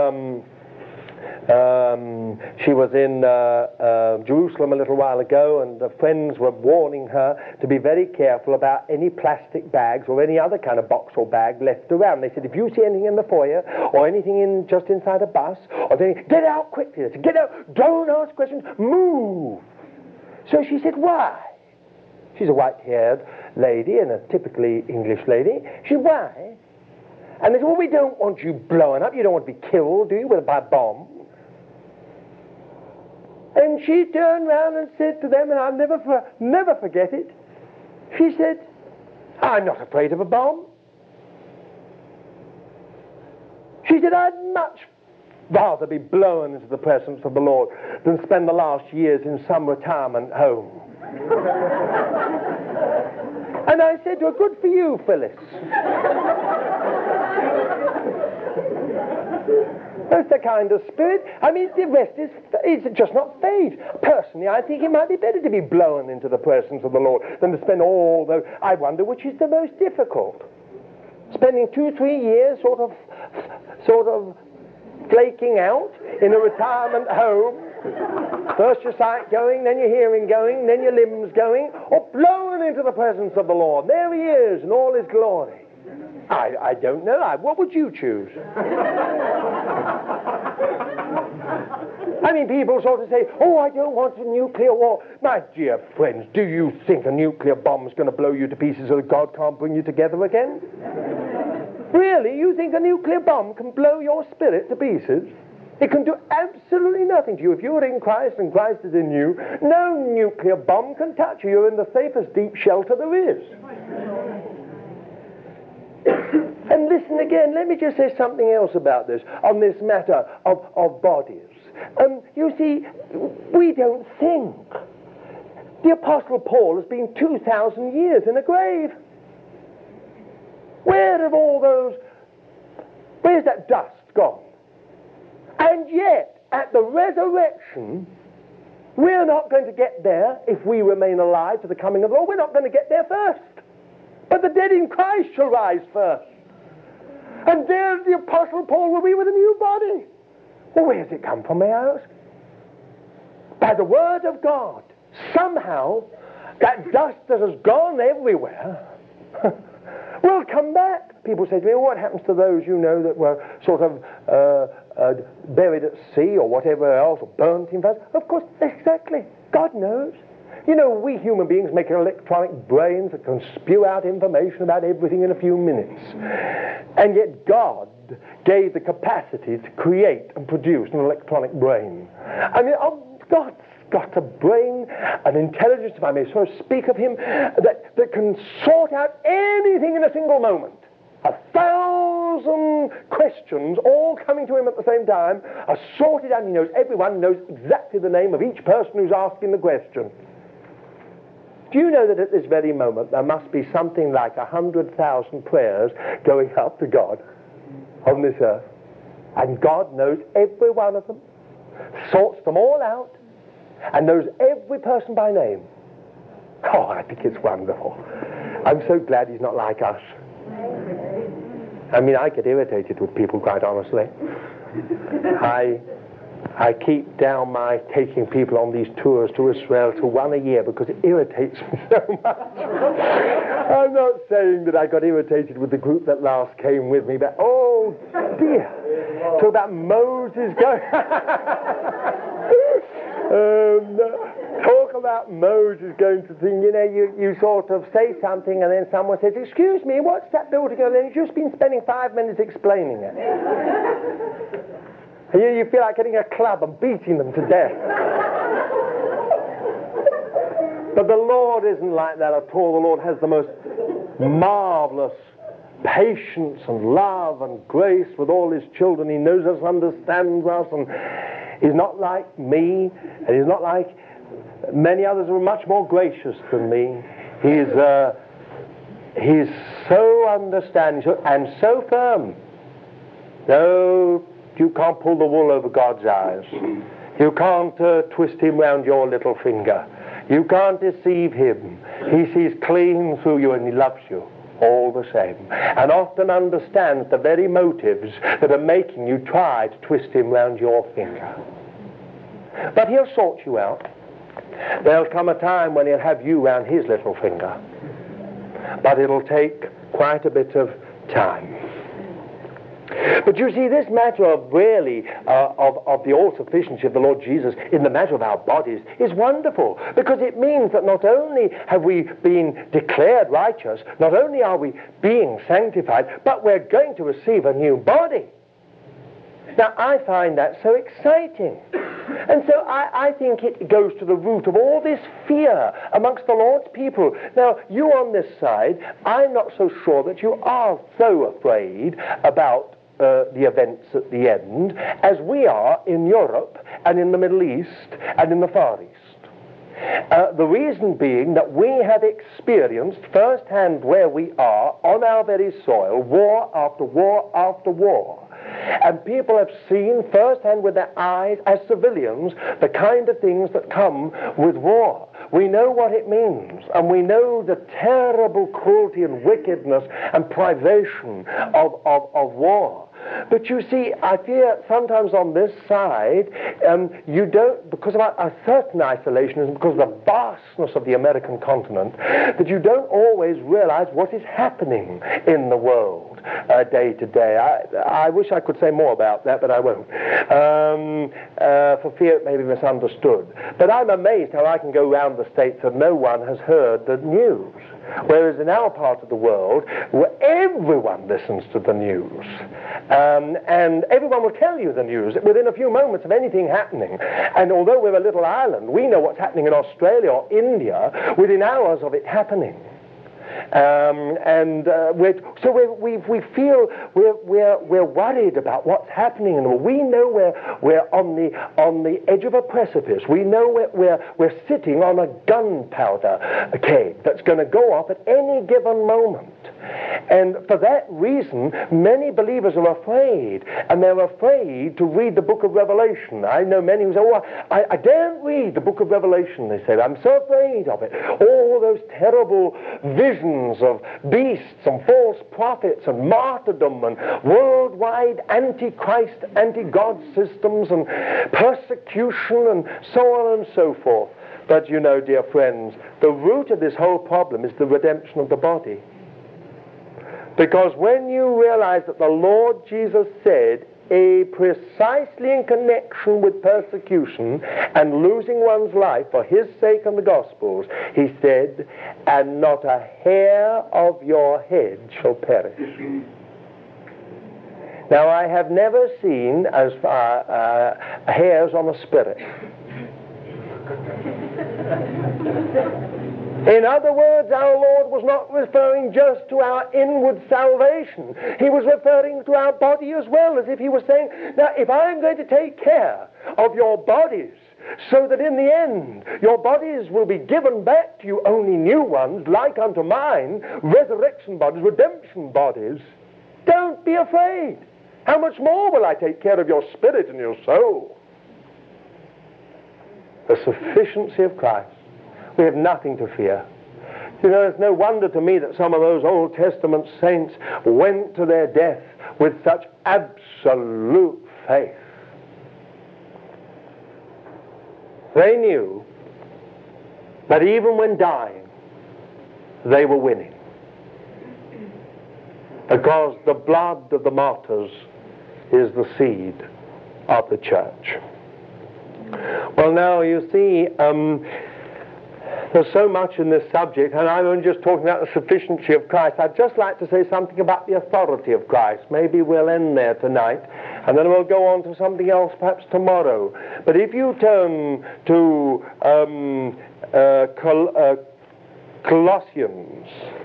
Jerusalem a little while ago, and the friends were warning her to be very careful about any plastic bags or any other kind of box or bag left around. They said, if you see anything in the foyer or anything just inside a bus, or anything, get out quickly. They said, get out, don't ask questions, move. So she said, why? She's a white-haired lady and a typically English lady. She said, why? And they said, well, we don't want you blowing up. You don't want to be killed, do you, by a bomb? And she turned round and said to them, and I'll never forget it, she said, I'm not afraid of a bomb. She said, I'd much rather be blown into the presence of the Lord than spend the last years in some retirement home. And I said to her, good for you, Phyllis. That's the kind of spirit. I mean, the rest is just not faith. Personally, I think it might be better to be blown into the presence of the Lord than to spend all the... I wonder which is the most difficult. Spending 2-3 years sort of flaking out in a retirement home. First your sight going, then your hearing going, then your limbs going, or blown into the presence of the Lord. There he is in all his glory. I don't know. What would you choose? I mean, people sort of say, oh, I don't want a nuclear war. My dear friends, do you think a nuclear bomb is going to blow you to pieces so that God can't bring you together again? Really? You think a nuclear bomb can blow your spirit to pieces? It can do absolutely nothing to you. If you're in Christ and Christ is in you, no nuclear bomb can touch you. You're in the safest deep shelter there is. And listen again, let me just say something else about this, on this matter of bodies. You see, we don't think. The Apostle Paul has been 2,000 years in a grave. Where's that dust gone? And yet, at the resurrection, we're not going to get there if we remain alive to the coming of the Lord. We're not going to get there first. But the dead in Christ shall rise first. And there the Apostle Paul will be with a new body. Well, where does it come from, may I ask? By the word of God. Somehow, that dust that has gone everywhere will come back. People say to me, well, what happens to those you know that were sort of buried at sea or whatever else, or burnt in fire? Of course, exactly. God knows. You know, we human beings make electronic brains that can spew out information about everything in a few minutes. And yet God gave the capacity to create and produce an electronic brain. I mean, God's got a brain, an intelligence, if I may so speak of him, that can sort out anything in a single moment. 1,000 questions all coming to him at the same time are sorted out. He knows everyone, knows exactly the name of each person who's asking the question. Do you know that at this very moment there must be something like 100,000 prayers going up to God on this earth? And God knows every one of them, sorts them all out, and knows every person by name. Oh, I think it's wonderful. I'm so glad he's not like us. I mean, I get irritated with people, quite honestly. I keep down my taking people on these tours to Israel to one a year because it irritates me so much. I'm not saying that I got irritated with the group that last came with me, but oh dear, talk about Moses going. Talk about Moses going to thing, you sort of say something and then someone says, excuse me, what's that building? And then you've just been spending 5 minutes explaining it. And you feel like getting a club and beating them to death. But the Lord isn't like that at all. The Lord has the most marvelous patience and love and grace with all his children. He knows us, understands us, and he's not like me, and he's not like many others who are much more gracious than me. He's so understanding and so firm. No, you can't pull the wool over God's eyes. You can't twist him round your little finger. You can't deceive him. He sees clean through you and he loves you all the same, and often understands the very motives that are making you try to twist him round your finger. But he'll sort you out. There'll come a time when he'll have you round his little finger. But it'll take quite a bit of time. But you see, this matter of really of the all-sufficiency of the Lord Jesus in the matter of our bodies is wonderful, because it means that not only have we been declared righteous, not only are we being sanctified, but we're going to receive a new body. Now, I find that so exciting. And so I think it goes to the root of all this fear amongst the Lord's people. Now, you on this side, I'm not so sure that you are so afraid about the events at the end as we are in Europe and in the Middle East and in the Far East. The reason being that we have experienced firsthand where we are on our very soil, war after war after war. And people have seen firsthand with their eyes as civilians the kind of things that come with war. We know what it means, and we know the terrible cruelty and wickedness and privation of war. But you see, I fear sometimes on this side, you don't, because of a certain isolationism, because of the vastness of the American continent, that you don't always realize what is happening in the world day to day. I wish I could say more about that, but I won't, for fear it may be misunderstood. But I'm amazed how I can go round the States and no one has heard the news. Whereas in our part of the world, where everyone listens to the news, and everyone will tell you the news within a few moments of anything happening. And although we're a little island, we know what's happening in Australia or India within hours of it happening. We feel we're worried about what's happening, and we know we're on the edge of a precipice. We know we're sitting on a gunpowder keg that's going to go off at any given moment. And for that reason, many believers are afraid, and they're afraid to read the book of Revelation. I know many who say, "Oh, I daren't read the book of Revelation," they say. "I'm so afraid of it. All those terrible visions of beasts and false prophets and martyrdom and worldwide anti-Christ, anti-God systems and persecution and so on and so forth." But you know, dear friends, the root of this whole problem is the redemption of the body. Because when you realize that the Lord Jesus said, precisely in connection with persecution and losing one's life for his sake and the gospel's, he said, "And not a hair of your head shall perish." Now, I have never seen as hairs on a spirit. In other words, our Lord was not referring just to our inward salvation. He was referring to our body as well, as if he was saying, now, if I'm going to take care of your bodies, so that in the end your bodies will be given back to you, only new ones, like unto mine, resurrection bodies, redemption bodies, don't be afraid. How much more will I take care of your spirit and your soul? The sufficiency of Christ. We have nothing to fear. You know, it's no wonder to me that some of those Old Testament saints went to their death with such absolute faith. They knew that even when dying, they were winning. Because the blood of the martyrs is the seed of the church. Well, now, you see, there's so much in this subject, and I'm only just talking about the sufficiency of Christ. I'd just like to say something about the authority of Christ. Maybe we'll end there tonight, and then we'll go on to something else perhaps tomorrow. But if you turn to Colossians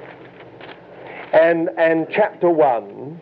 and chapter 1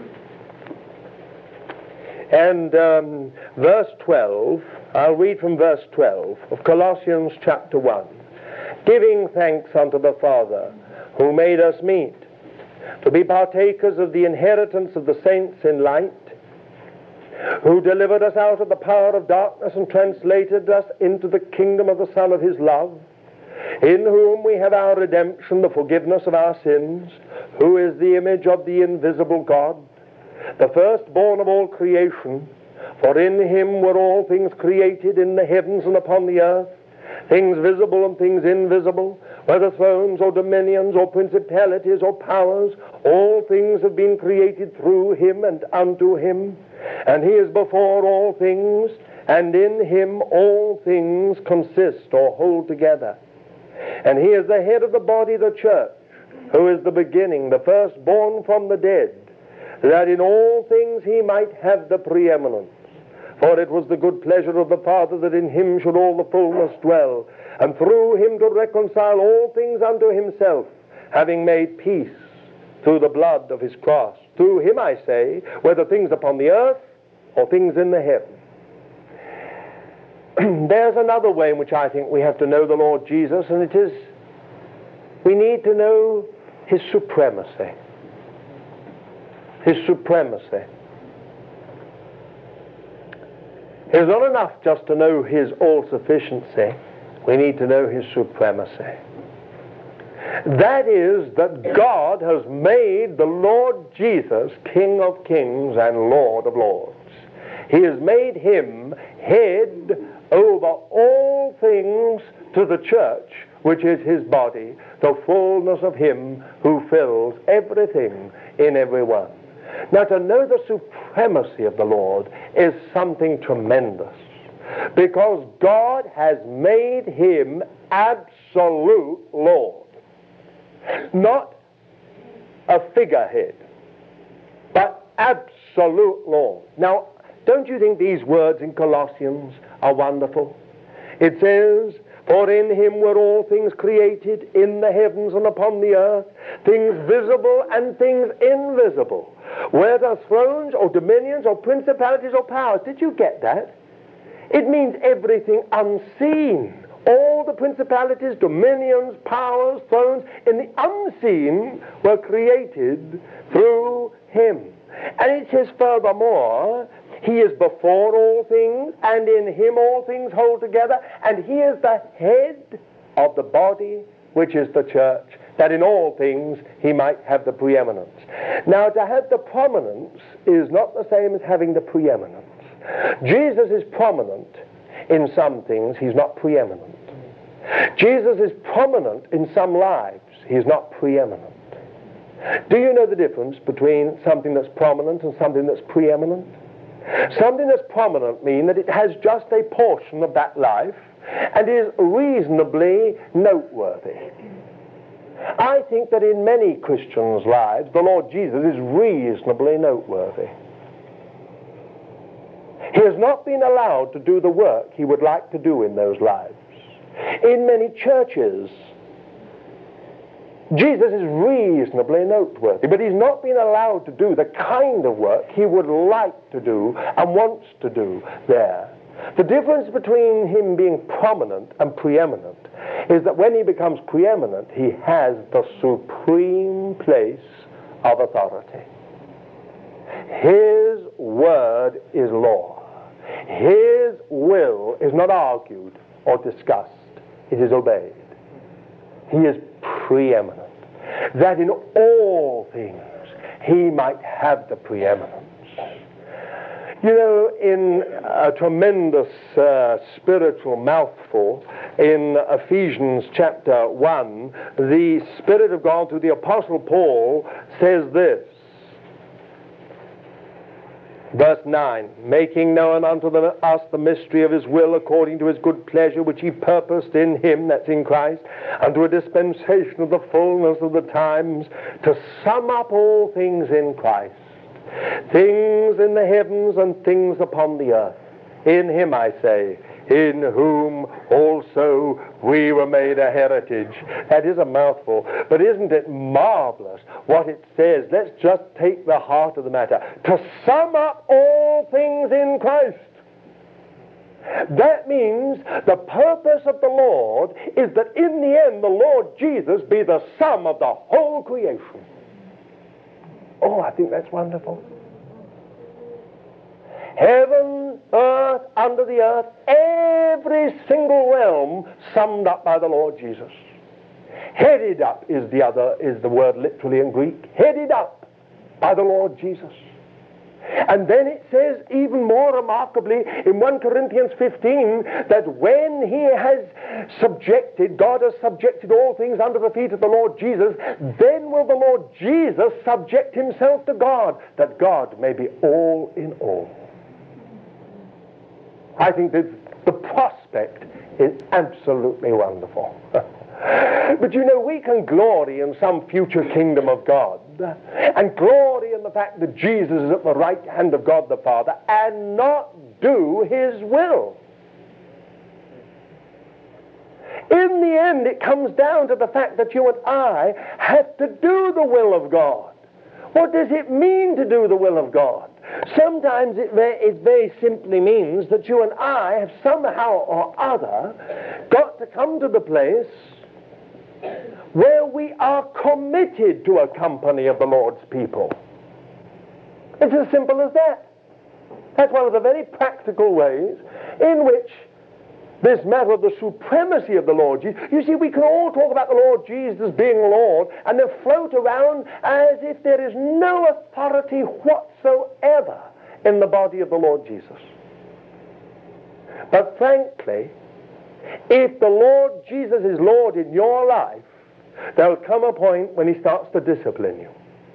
and verse 12, I'll read from verse 12 of Colossians chapter 1. Giving thanks unto the Father, who made us meet, to be partakers of the inheritance of the saints in light, who delivered us out of the power of darkness and translated us into the kingdom of the Son of his love, in whom we have our redemption, the forgiveness of our sins, who is the image of the invisible God, the firstborn of all creation. For in him were all things created in the heavens and upon the earth, things visible and things invisible, whether thrones or dominions or principalities or powers. All things have been created through him and unto him. And he is before all things, and in him all things consist or hold together. And he is the head of the body, the church, who is the beginning, the firstborn from the dead, that in all things he might have the preeminence. For it was the good pleasure of the Father that in him should all the fullness dwell, and through him to reconcile all things unto himself, having made peace through the blood of his cross. Through him, I say, whether things upon the earth or things in the heaven. There's another way in which I think we have to know the Lord Jesus, and it is we need to know his supremacy. His supremacy. It's not enough just to know his all-sufficiency. We need to know his supremacy. That is, that God has made the Lord Jesus King of kings and Lord of lords. He has made him head over all things to the church, which is his body, the fullness of him who fills everything in everyone. Now, to know the supremacy of the Lord is something tremendous, because God has made him absolute Lord. Not a figurehead, but absolute Lord. Now, don't you think these words in Colossians are wonderful? It says, for in him were all things created in the heavens and upon the earth, things visible and things invisible, whether thrones or dominions or principalities or powers. Did you get that? It means everything unseen. All the principalities, dominions, powers, thrones in the unseen were created through him. And it says furthermore, he is before all things, and in him all things hold together, and he is the head of the body, which is the church, that in all things he might have the preeminence. Now, to have the prominence is not the same as having the preeminence. Jesus is prominent in some things, he's not preeminent. Jesus is prominent in some lives, he's not preeminent. Do you know the difference between something that's prominent and something that's preeminent? Something that's prominent means that it has just a portion of that life and is reasonably noteworthy. I think that in many Christians' lives, the Lord Jesus is reasonably noteworthy. He has not been allowed to do the work he would like to do in those lives. In many churches, Jesus is reasonably noteworthy, but he's not been allowed to do the kind of work he would like to do and wants to do there. The difference between him being prominent and preeminent is that when he becomes preeminent, he has the supreme place of authority. His word is law. His will is not argued or discussed. It is obeyed. He is preeminent, that in all things he might have the preeminence. You know, in a tremendous spiritual mouthful, in Ephesians chapter 1, the Spirit of God through the Apostle Paul says this. Verse 9, making known unto us the mystery of his will according to his good pleasure, which he purposed in him, that's in Christ, unto a dispensation of the fullness of the times, to sum up all things in Christ, things in the heavens and things upon the earth. In him, I say, in whom also we were made a heritage. That is a mouthful, but isn't it marvelous what it says? Let's just take the heart of the matter. To sum up all things in Christ. That means the purpose of the Lord is that in the end the Lord Jesus be the sum of the whole creation. Oh, I think that's wonderful. Heaven, earth, under the earth, every single realm summed up by the Lord Jesus. Headed up is the word literally in Greek. Headed up by the Lord Jesus. And then it says even more remarkably in 1 Corinthians 15 that when he has subjected, God has subjected all things under the feet of the Lord Jesus, then will the Lord Jesus subject himself to God, that God may be all in all. I think that the prospect is absolutely wonderful. But you know, we can glory in some future kingdom of God and glory in the fact that Jesus is at the right hand of God the Father and not do his will. In the end, it comes down to the fact that you and I have to do the will of God. What does it mean to do the will of God? Sometimes it very simply means that you and I have somehow or other got to come to the place where we are committed to a company of the Lord's people. It's as simple as that. That's one of the very practical ways in which this matter of the supremacy of the Lord Jesus. You see, we can all talk about the Lord Jesus being Lord and then float around as if there is no authority whatsoever in the body of the Lord Jesus. But frankly, if the Lord Jesus is Lord in your life, there'll come a point when he starts to discipline you.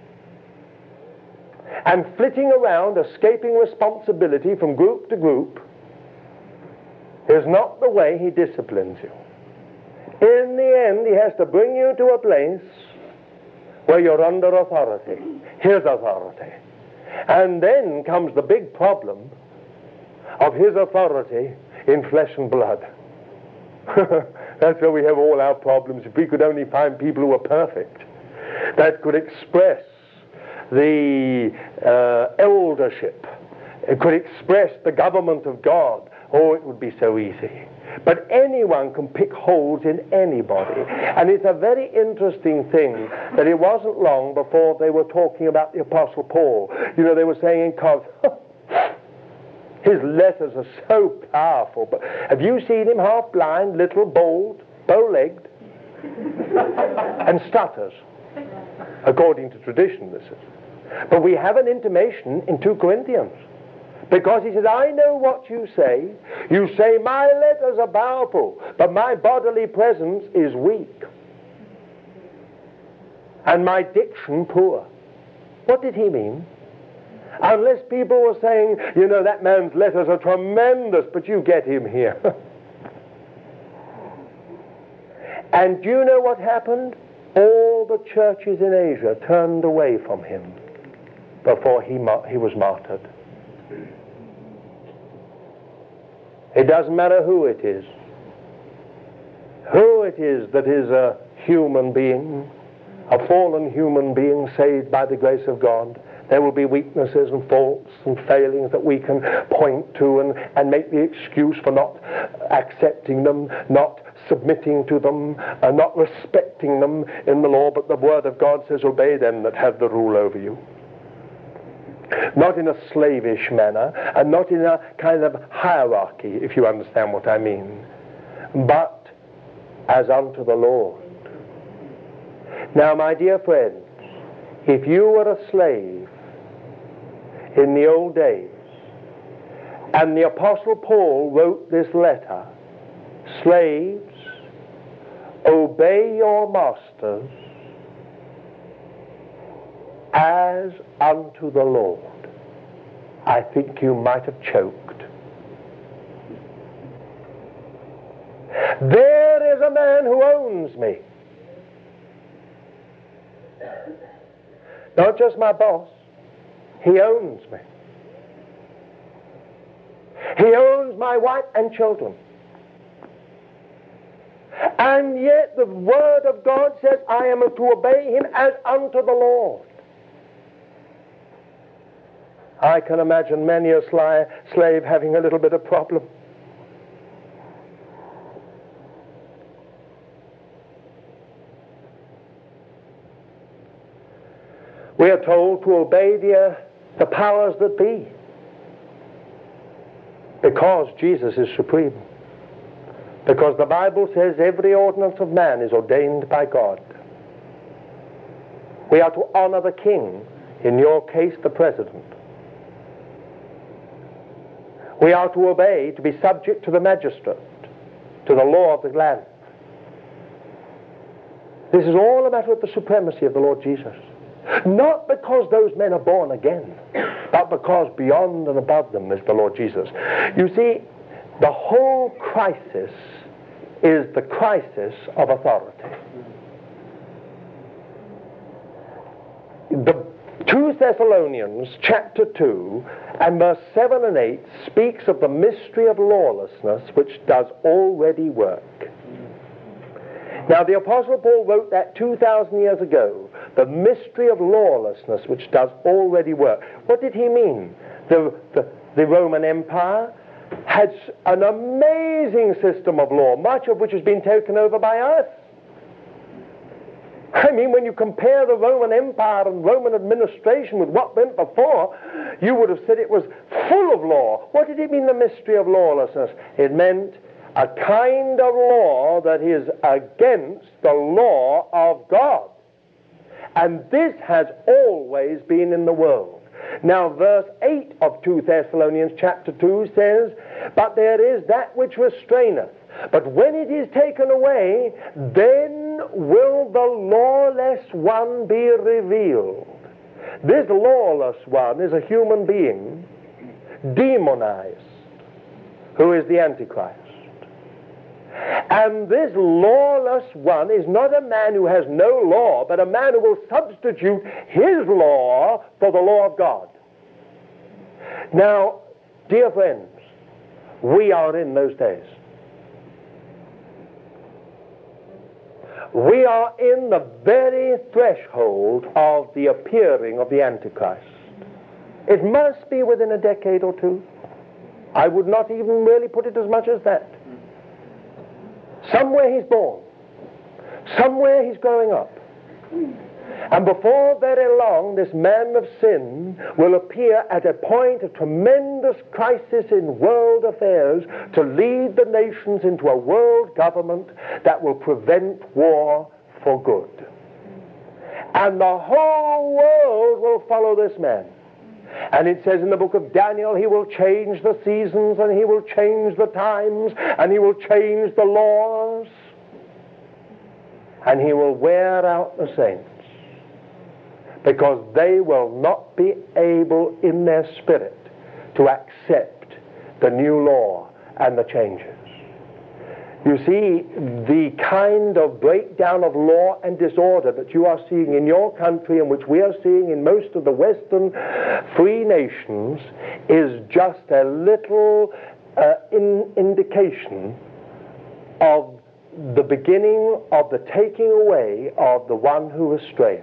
And flitting around, escaping responsibility from group to group, is not the way he disciplines you. In the end, he has to bring you to a place where you're under authority, his authority. And then comes the big problem of his authority in flesh and blood. That's where we have all our problems. If we could only find people who were perfect, that could express the eldership, it could express the government of God, oh, it would be so easy. But anyone can pick holes in anybody. And it's a very interesting thing that it wasn't long before they were talking about the Apostle Paul. You know, they were saying in Corinth, his letters are so powerful. But have you seen him half blind, little, bald, bow-legged, and stutters? According to tradition, this is. But we have an intimation in 2 Corinthians. Because he says, I know what you say. You say, my letters are powerful, but my bodily presence is weak. And my diction poor. What did he mean? Unless people were saying, you know, that man's letters are tremendous, but you get him here. And do you know what happened? All the churches in Asia turned away from him before he was martyred. It doesn't matter who it is. Who it is that is a human being, a fallen human being saved by the grace of God. There will be weaknesses and faults and failings that we can point to and make the excuse for not accepting them, not submitting to them, and not respecting them in the law. But the Word of God says, obey them that have the rule over you. Not in a slavish manner, and not in a kind of hierarchy, if you understand what I mean, but as unto the Lord. Now, my dear friends, if you were a slave in the old days, And the Apostle Paul wrote this letter: slaves, obey your masters as unto the Lord. I think you might have choked. There is a man who owns me. Not just my boss. He owns me. He owns my wife and children. And yet the Word of God says I am to obey him as unto the Lord. I can imagine many a slave having a little bit of problem. We are told to obey the powers that be, because Jesus is supreme. Because the Bible says every ordinance of man is ordained by God. We are to honor the king, in your case the president. We are to obey, to be subject to the magistrate, to the law of the land. This is all a matter of the supremacy of the Lord Jesus. Not because those men are born again, but because beyond and above them is the Lord Jesus. You see, the whole crisis is the crisis of authority. The 2 Thessalonians chapter 2 and verse 7 and 8 speaks of the mystery of lawlessness which does already work. Now the Apostle Paul wrote that 2,000 years ago, the mystery of lawlessness which does already work. What did he mean? The Roman Empire had an amazing system of law, much of which has been taken over by us. I mean, when you compare the Roman Empire and Roman administration with what went before, you would have said it was full of law. What did it mean, the mystery of lawlessness? It meant a kind of law that is against the law of God. And this has always been in the world. Now, verse 8 of 2 Thessalonians chapter 2 says, but there is that which restraineth. But when it is taken away, then will the lawless one be revealed. This lawless one is a human being, demonized, who is the Antichrist. And this lawless one is not a man who has no law, but a man who will substitute his law for the law of God. Now, dear friends, we are in those days. We are in the very threshold of the appearing of the Antichrist. It must be within a decade or two. I would not even really put it as much as that. Somewhere he's born. Somewhere he's growing up. And before very long, this man of sin will appear at a point of tremendous crisis in world affairs to lead the nations into a world government that will prevent war for good. And the whole world will follow this man. And it says in the book of Daniel, he will change the seasons, and he will change the times, and he will change the laws, and he will wear out the saints, because they will not be able in their spirit to accept the new law and the changes. You see, the kind of breakdown of law and disorder that you are seeing in your country, and which we are seeing in most of the Western free nations, is just a little indication of the beginning of the taking away of the one who restrains.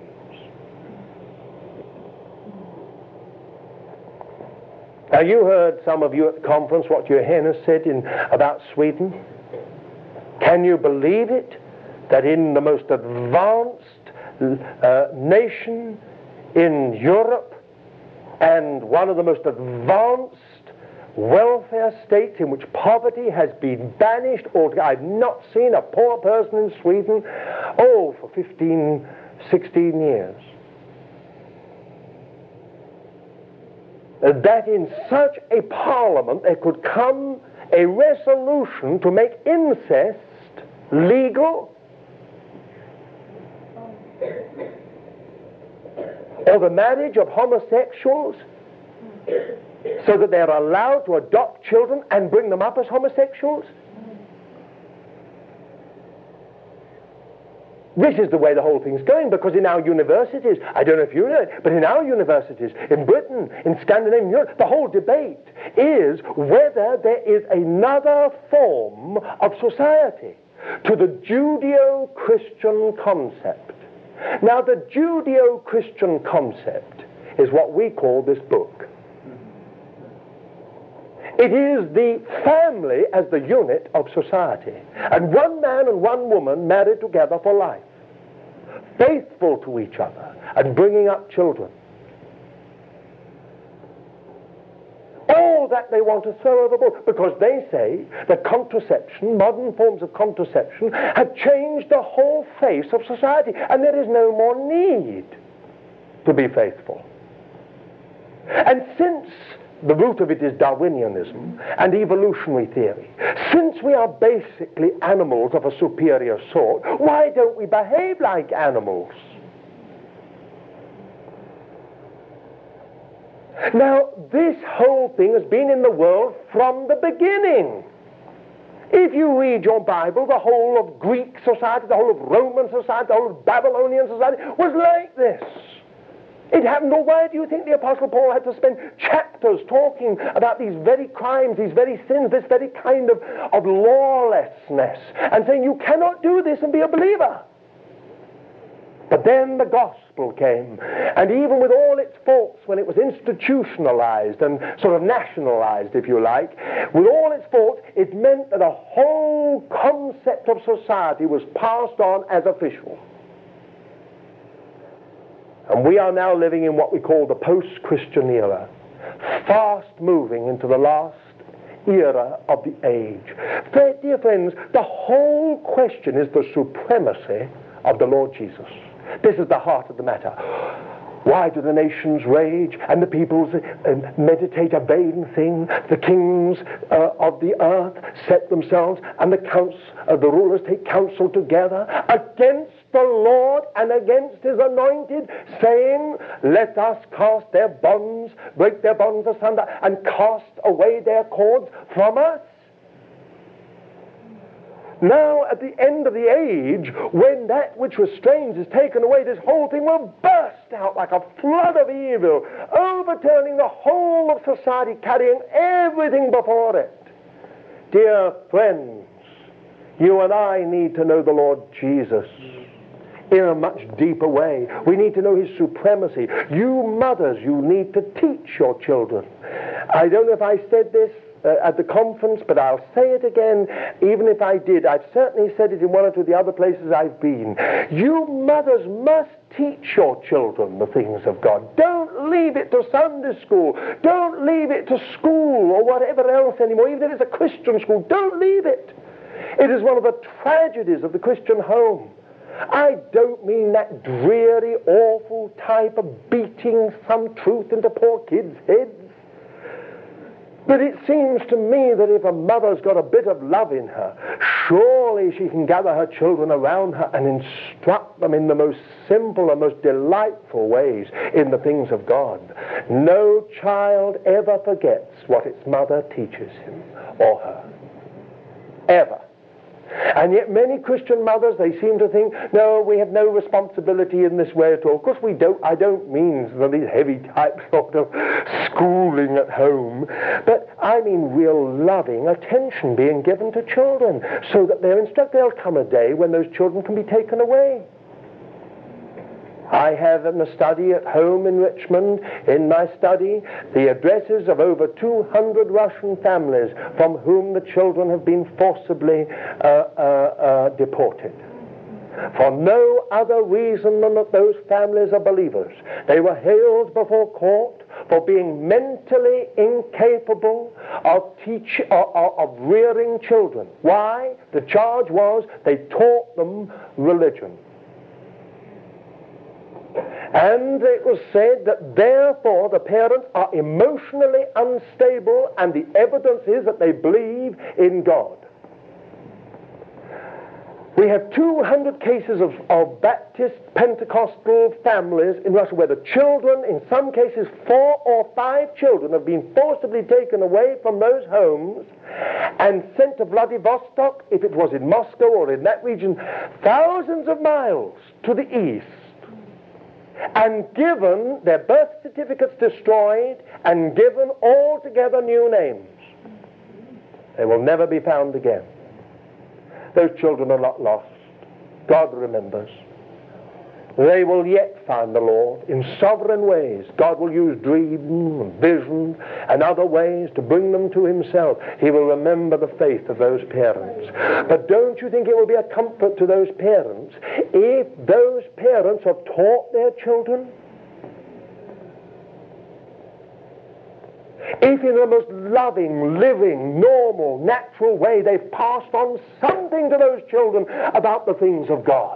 Now, you heard, some of you at the conference, what Johannes said about Sweden. Can you believe it, that in the most advanced nation in Europe, and one of the most advanced welfare states in which poverty has been banished altogether? I've not seen a poor person in Sweden, for 15, 16 years. that in such a parliament there could come a resolution to make incest legal, or the marriage of homosexuals, so that they're allowed to adopt children and bring them up as homosexuals? This is the way the whole thing's going, because in our universities, I don't know if you know it, but in our universities, in Britain, in Scandinavian Europe, the whole debate is whether there is another form of society to the Judeo-Christian concept. Now, the Judeo-Christian concept is what we call this book. It is the family as the unit of society. And one man and one woman married together for life, faithful to each other and bringing up children. All that they want to throw overboard, because they say that contraception, modern forms of contraception, have changed the whole face of society, and there is no more need to be faithful. And since the root of it is Darwinianism and evolutionary theory, since we are basically animals of a superior sort, why don't we behave like animals? Now, this whole thing has been in the world from the beginning. If you read your Bible, the whole of Greek society, the whole of Roman society, the whole of Babylonian society was like this. It happened. Or why do you think the Apostle Paul had to spend chapters talking about these very crimes, these very sins, this very kind of lawlessness, and saying you cannot do this and be a believer? But then the gospel came, and even with all its faults, when it was institutionalized and sort of nationalized, if you like, with all its faults, it meant that a whole concept of society was passed on as official. And we are now living in what we call the post-Christian era, fast moving into the last era of the age. Dear friends, the whole question is the supremacy of the Lord Jesus. This is the heart of the matter. Why do the nations rage and the peoples meditate a vain thing? The kings of the earth set themselves, and the rulers take counsel together against the Lord and against his anointed, saying, let us cast their bonds, break their bonds asunder, and cast away their cords from us. Now, at the end of the age, when that which restrains is taken away, this whole thing will burst out like a flood of evil, overturning the whole of society, carrying everything before it. Dear friends, you and I need to know the Lord Jesus in a much deeper way. We need to know his supremacy. You mothers, you need to teach your children. I don't know if I said this at the conference, but I'll say it again. Even if I did, I've certainly said it in one or two of the other places I've been. You mothers must teach your children the things of God. Don't leave it to Sunday school. Don't leave it to school or whatever else anymore. Even if it's a Christian school, don't leave it. It is one of the tragedies of the Christian home. I don't mean that dreary, awful type of beating some truth into poor kids' heads. But it seems to me that if a mother's got a bit of love in her, surely she can gather her children around her and instruct them in the most simple and most delightful ways in the things of God. No child ever forgets what its mother teaches him or her. Ever. And yet many Christian mothers, they seem to think, no, we have no responsibility in this way at all. Of course we don't. I don't mean these heavy type sort of schooling at home. But I mean real loving attention being given to children so that they're instructed. There'll come a day when those children can be taken away. I have in the study at home in Richmond, in my study, the addresses of over 200 Russian families from whom the children have been forcibly deported. For no other reason than that those families are believers. They were hailed before court for being mentally incapable of rearing children. Why? The charge was they taught them religion. And it was said that therefore the parents are emotionally unstable, and the evidence is that they believe in God. We have 200 cases of Baptist Pentecostal families in Russia where the children, in some cases 4 or 5 children, have been forcibly taken away from those homes and sent to Vladivostok, if it was in Moscow or in that region, thousands of miles to the east, and given their birth certificates destroyed and given altogether new names. They will never be found again. Those children are not lost. God remembers. They will yet find the Lord in sovereign ways. God will use dream and vision and other ways to bring them to himself. He will remember the faith of those parents. But don't you think it will be a comfort to those parents if those parents have taught their children? If in the most loving, living, normal, natural way they've passed on something to those children about the things of God.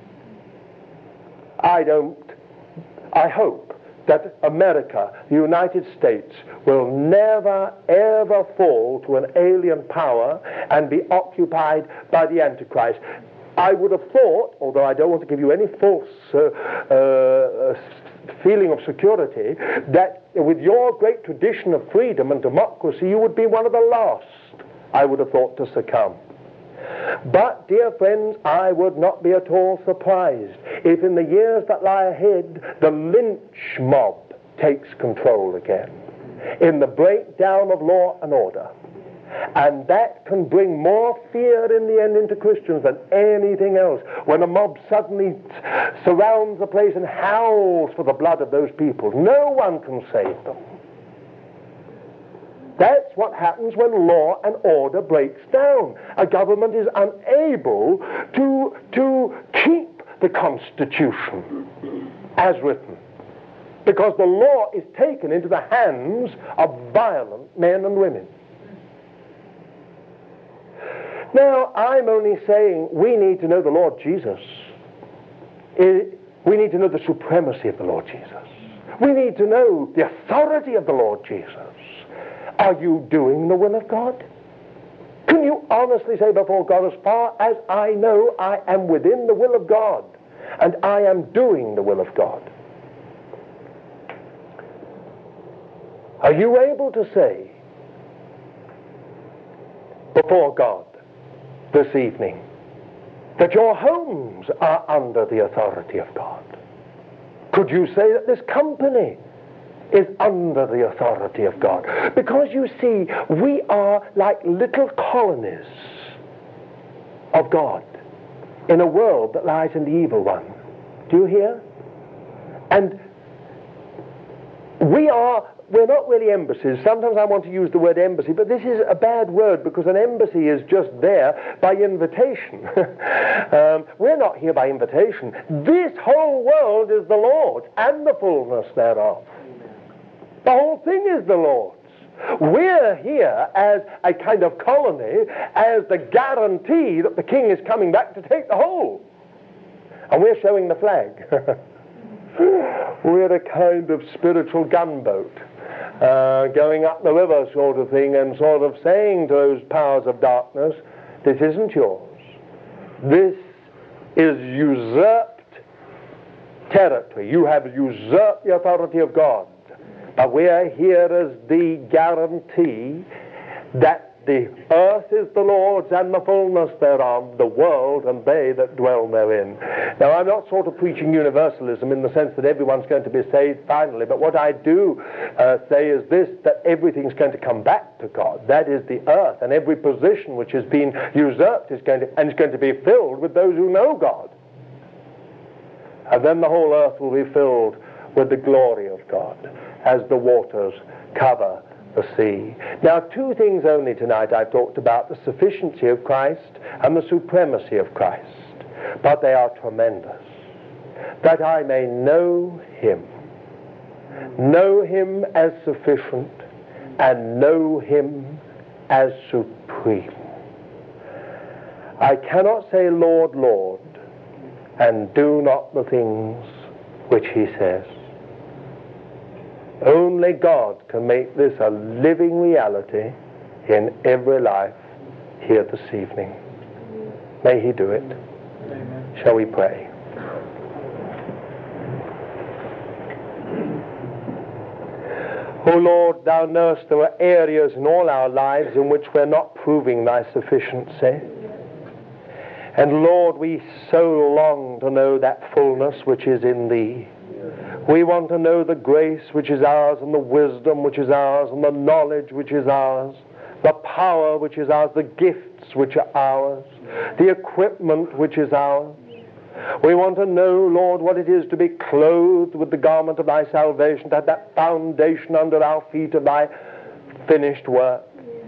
I hope that America, the United States, will never ever fall to an alien power and be occupied by the Antichrist. I would have thought, although I don't want to give you any false feeling of security, that with your great tradition of freedom and democracy, you would be one of the last, I would have thought, to succumb. But, dear friends, I would not be at all surprised if in the years that lie ahead, the lynch mob takes control again, in the breakdown of law and order. And that can bring more fear in the end into Christians than anything else. When a mob suddenly surrounds a place and howls for the blood of those people, no one can save them. That's what happens when law and order breaks down. A government is unable to keep the Constitution as written, because the law is taken into the hands of violent men and women. Now, I'm only saying we need to know the Lord Jesus. We need to know the supremacy of the Lord Jesus. We need to know the authority of the Lord Jesus. Are you doing the will of God? Can you honestly say before God, as far as I know, I am within the will of God, and I am doing the will of God? Are you able to say before God this evening that your homes are under the authority of God? Could you say that this company is under the authority of God? Because you see, we are like little colonies of God in a world that lies in the evil one. Do you hear? And we're not really embassies. Sometimes I want to use the word embassy, but this is a bad word, because an embassy is just there by invitation. We're not here by invitation. This whole world is the Lord's and the fullness thereof. The whole thing is the Lord's. We're here as a kind of colony, as the guarantee that the King is coming back to take the whole. And we're showing the flag. We're a kind of spiritual gunboat, going up the river sort of thing, and sort of saying to those powers of darkness, this isn't yours. This is usurped territory. You have usurped the authority of God. But we are here as the guarantee that the earth is the Lord's and the fullness thereof, the world and they that dwell therein. Now, I'm not sort of preaching universalism in the sense that everyone's going to be saved finally, but what I do say is this, that everything's going to come back to God. That is the earth, and every position which has been usurped is going to be filled with those who know God. And then the whole earth will be filled with the glory of God as the waters cover the sea. Now, two things only tonight I've talked about: the sufficiency of Christ and the supremacy of Christ. But they are tremendous. That I may know him as sufficient, and know him as supreme. I cannot say, Lord, Lord, and do not the things which he says. Only God can make this a living reality in every life here this evening. May he do it. Amen. Shall we pray? O Lord, thou knowest there are areas in all our lives in which we're not proving thy sufficiency. And Lord, we so long to know that fullness which is in thee. We want to know the grace which is ours, and the wisdom which is ours, and the knowledge which is ours, the power which is ours, the gifts which are ours, the equipment which is ours. We want to know, Lord, what it is to be clothed with the garment of thy salvation, to have that foundation under our feet of thy finished work.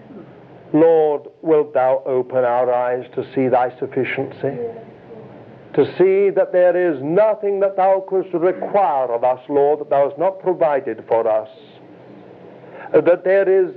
Lord, wilt thou open our eyes to see thy sufficiency, to see that there is nothing that thou couldst require of us, Lord, that thou hast not provided for us, that there is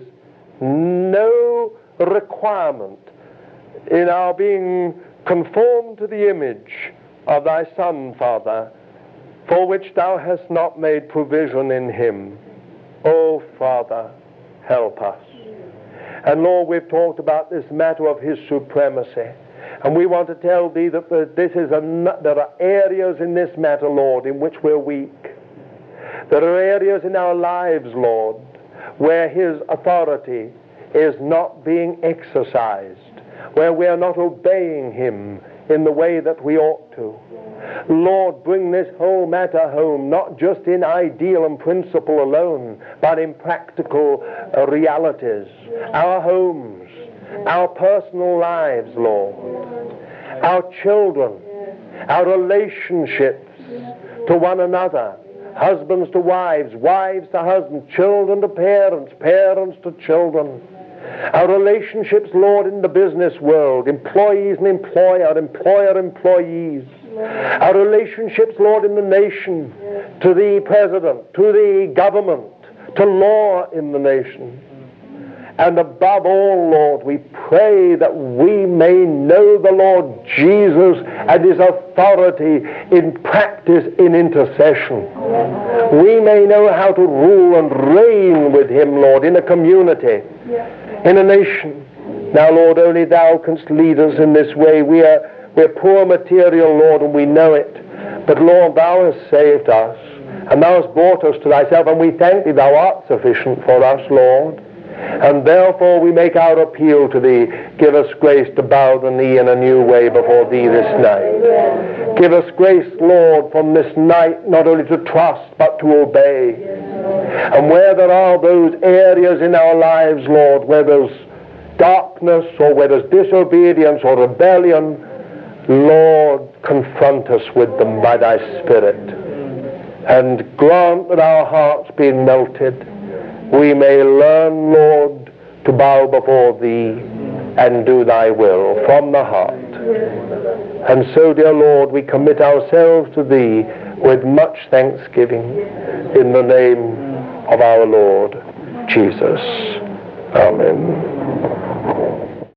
no requirement in our being conformed to the image of thy Son, Father, for which thou hast not made provision in him. Oh, Father, help us. And Lord, we've talked about this matter of his supremacy, and we want to tell thee that there are areas in this matter, Lord, in which we're weak. There are areas in our lives, Lord, where his authority is not being exercised, where we are not obeying him in the way that we ought to. Lord, bring this whole matter home, not just in ideal and principle alone, but in practical realities. Our homes, our personal lives, Lord, our children, our relationships to one another, husbands to wives, wives to husbands, children to parents, parents to children. Our relationships, Lord, in the business world, employees and employer, employer-employees. Our relationships, Lord, in the nation, to the president, to the government, to law in the nation. And above all, Lord, we pray that we may know the Lord Jesus and his authority in practice in intercession. We may know how to rule and reign with him, Lord, in a community, in a nation. Now, Lord, only thou canst lead us in this way. We're poor material, Lord, and we know it. But, Lord, thou hast saved us, and thou hast brought us to thyself, and we thank thee, thou art sufficient for us, Lord. And therefore we make our appeal to thee. Give us grace to bow the knee in a new way before thee this night. Give us grace, Lord, from this night not only to trust but to obey. And where there are those areas in our lives, Lord, where there's darkness or where there's disobedience or rebellion, Lord, confront us with them by thy Spirit. And grant that our hearts being melted, we may learn, Lord, to bow before thee and do thy will from the heart. And so, dear Lord, we commit ourselves to thee with much thanksgiving in the name of our Lord Jesus. Amen.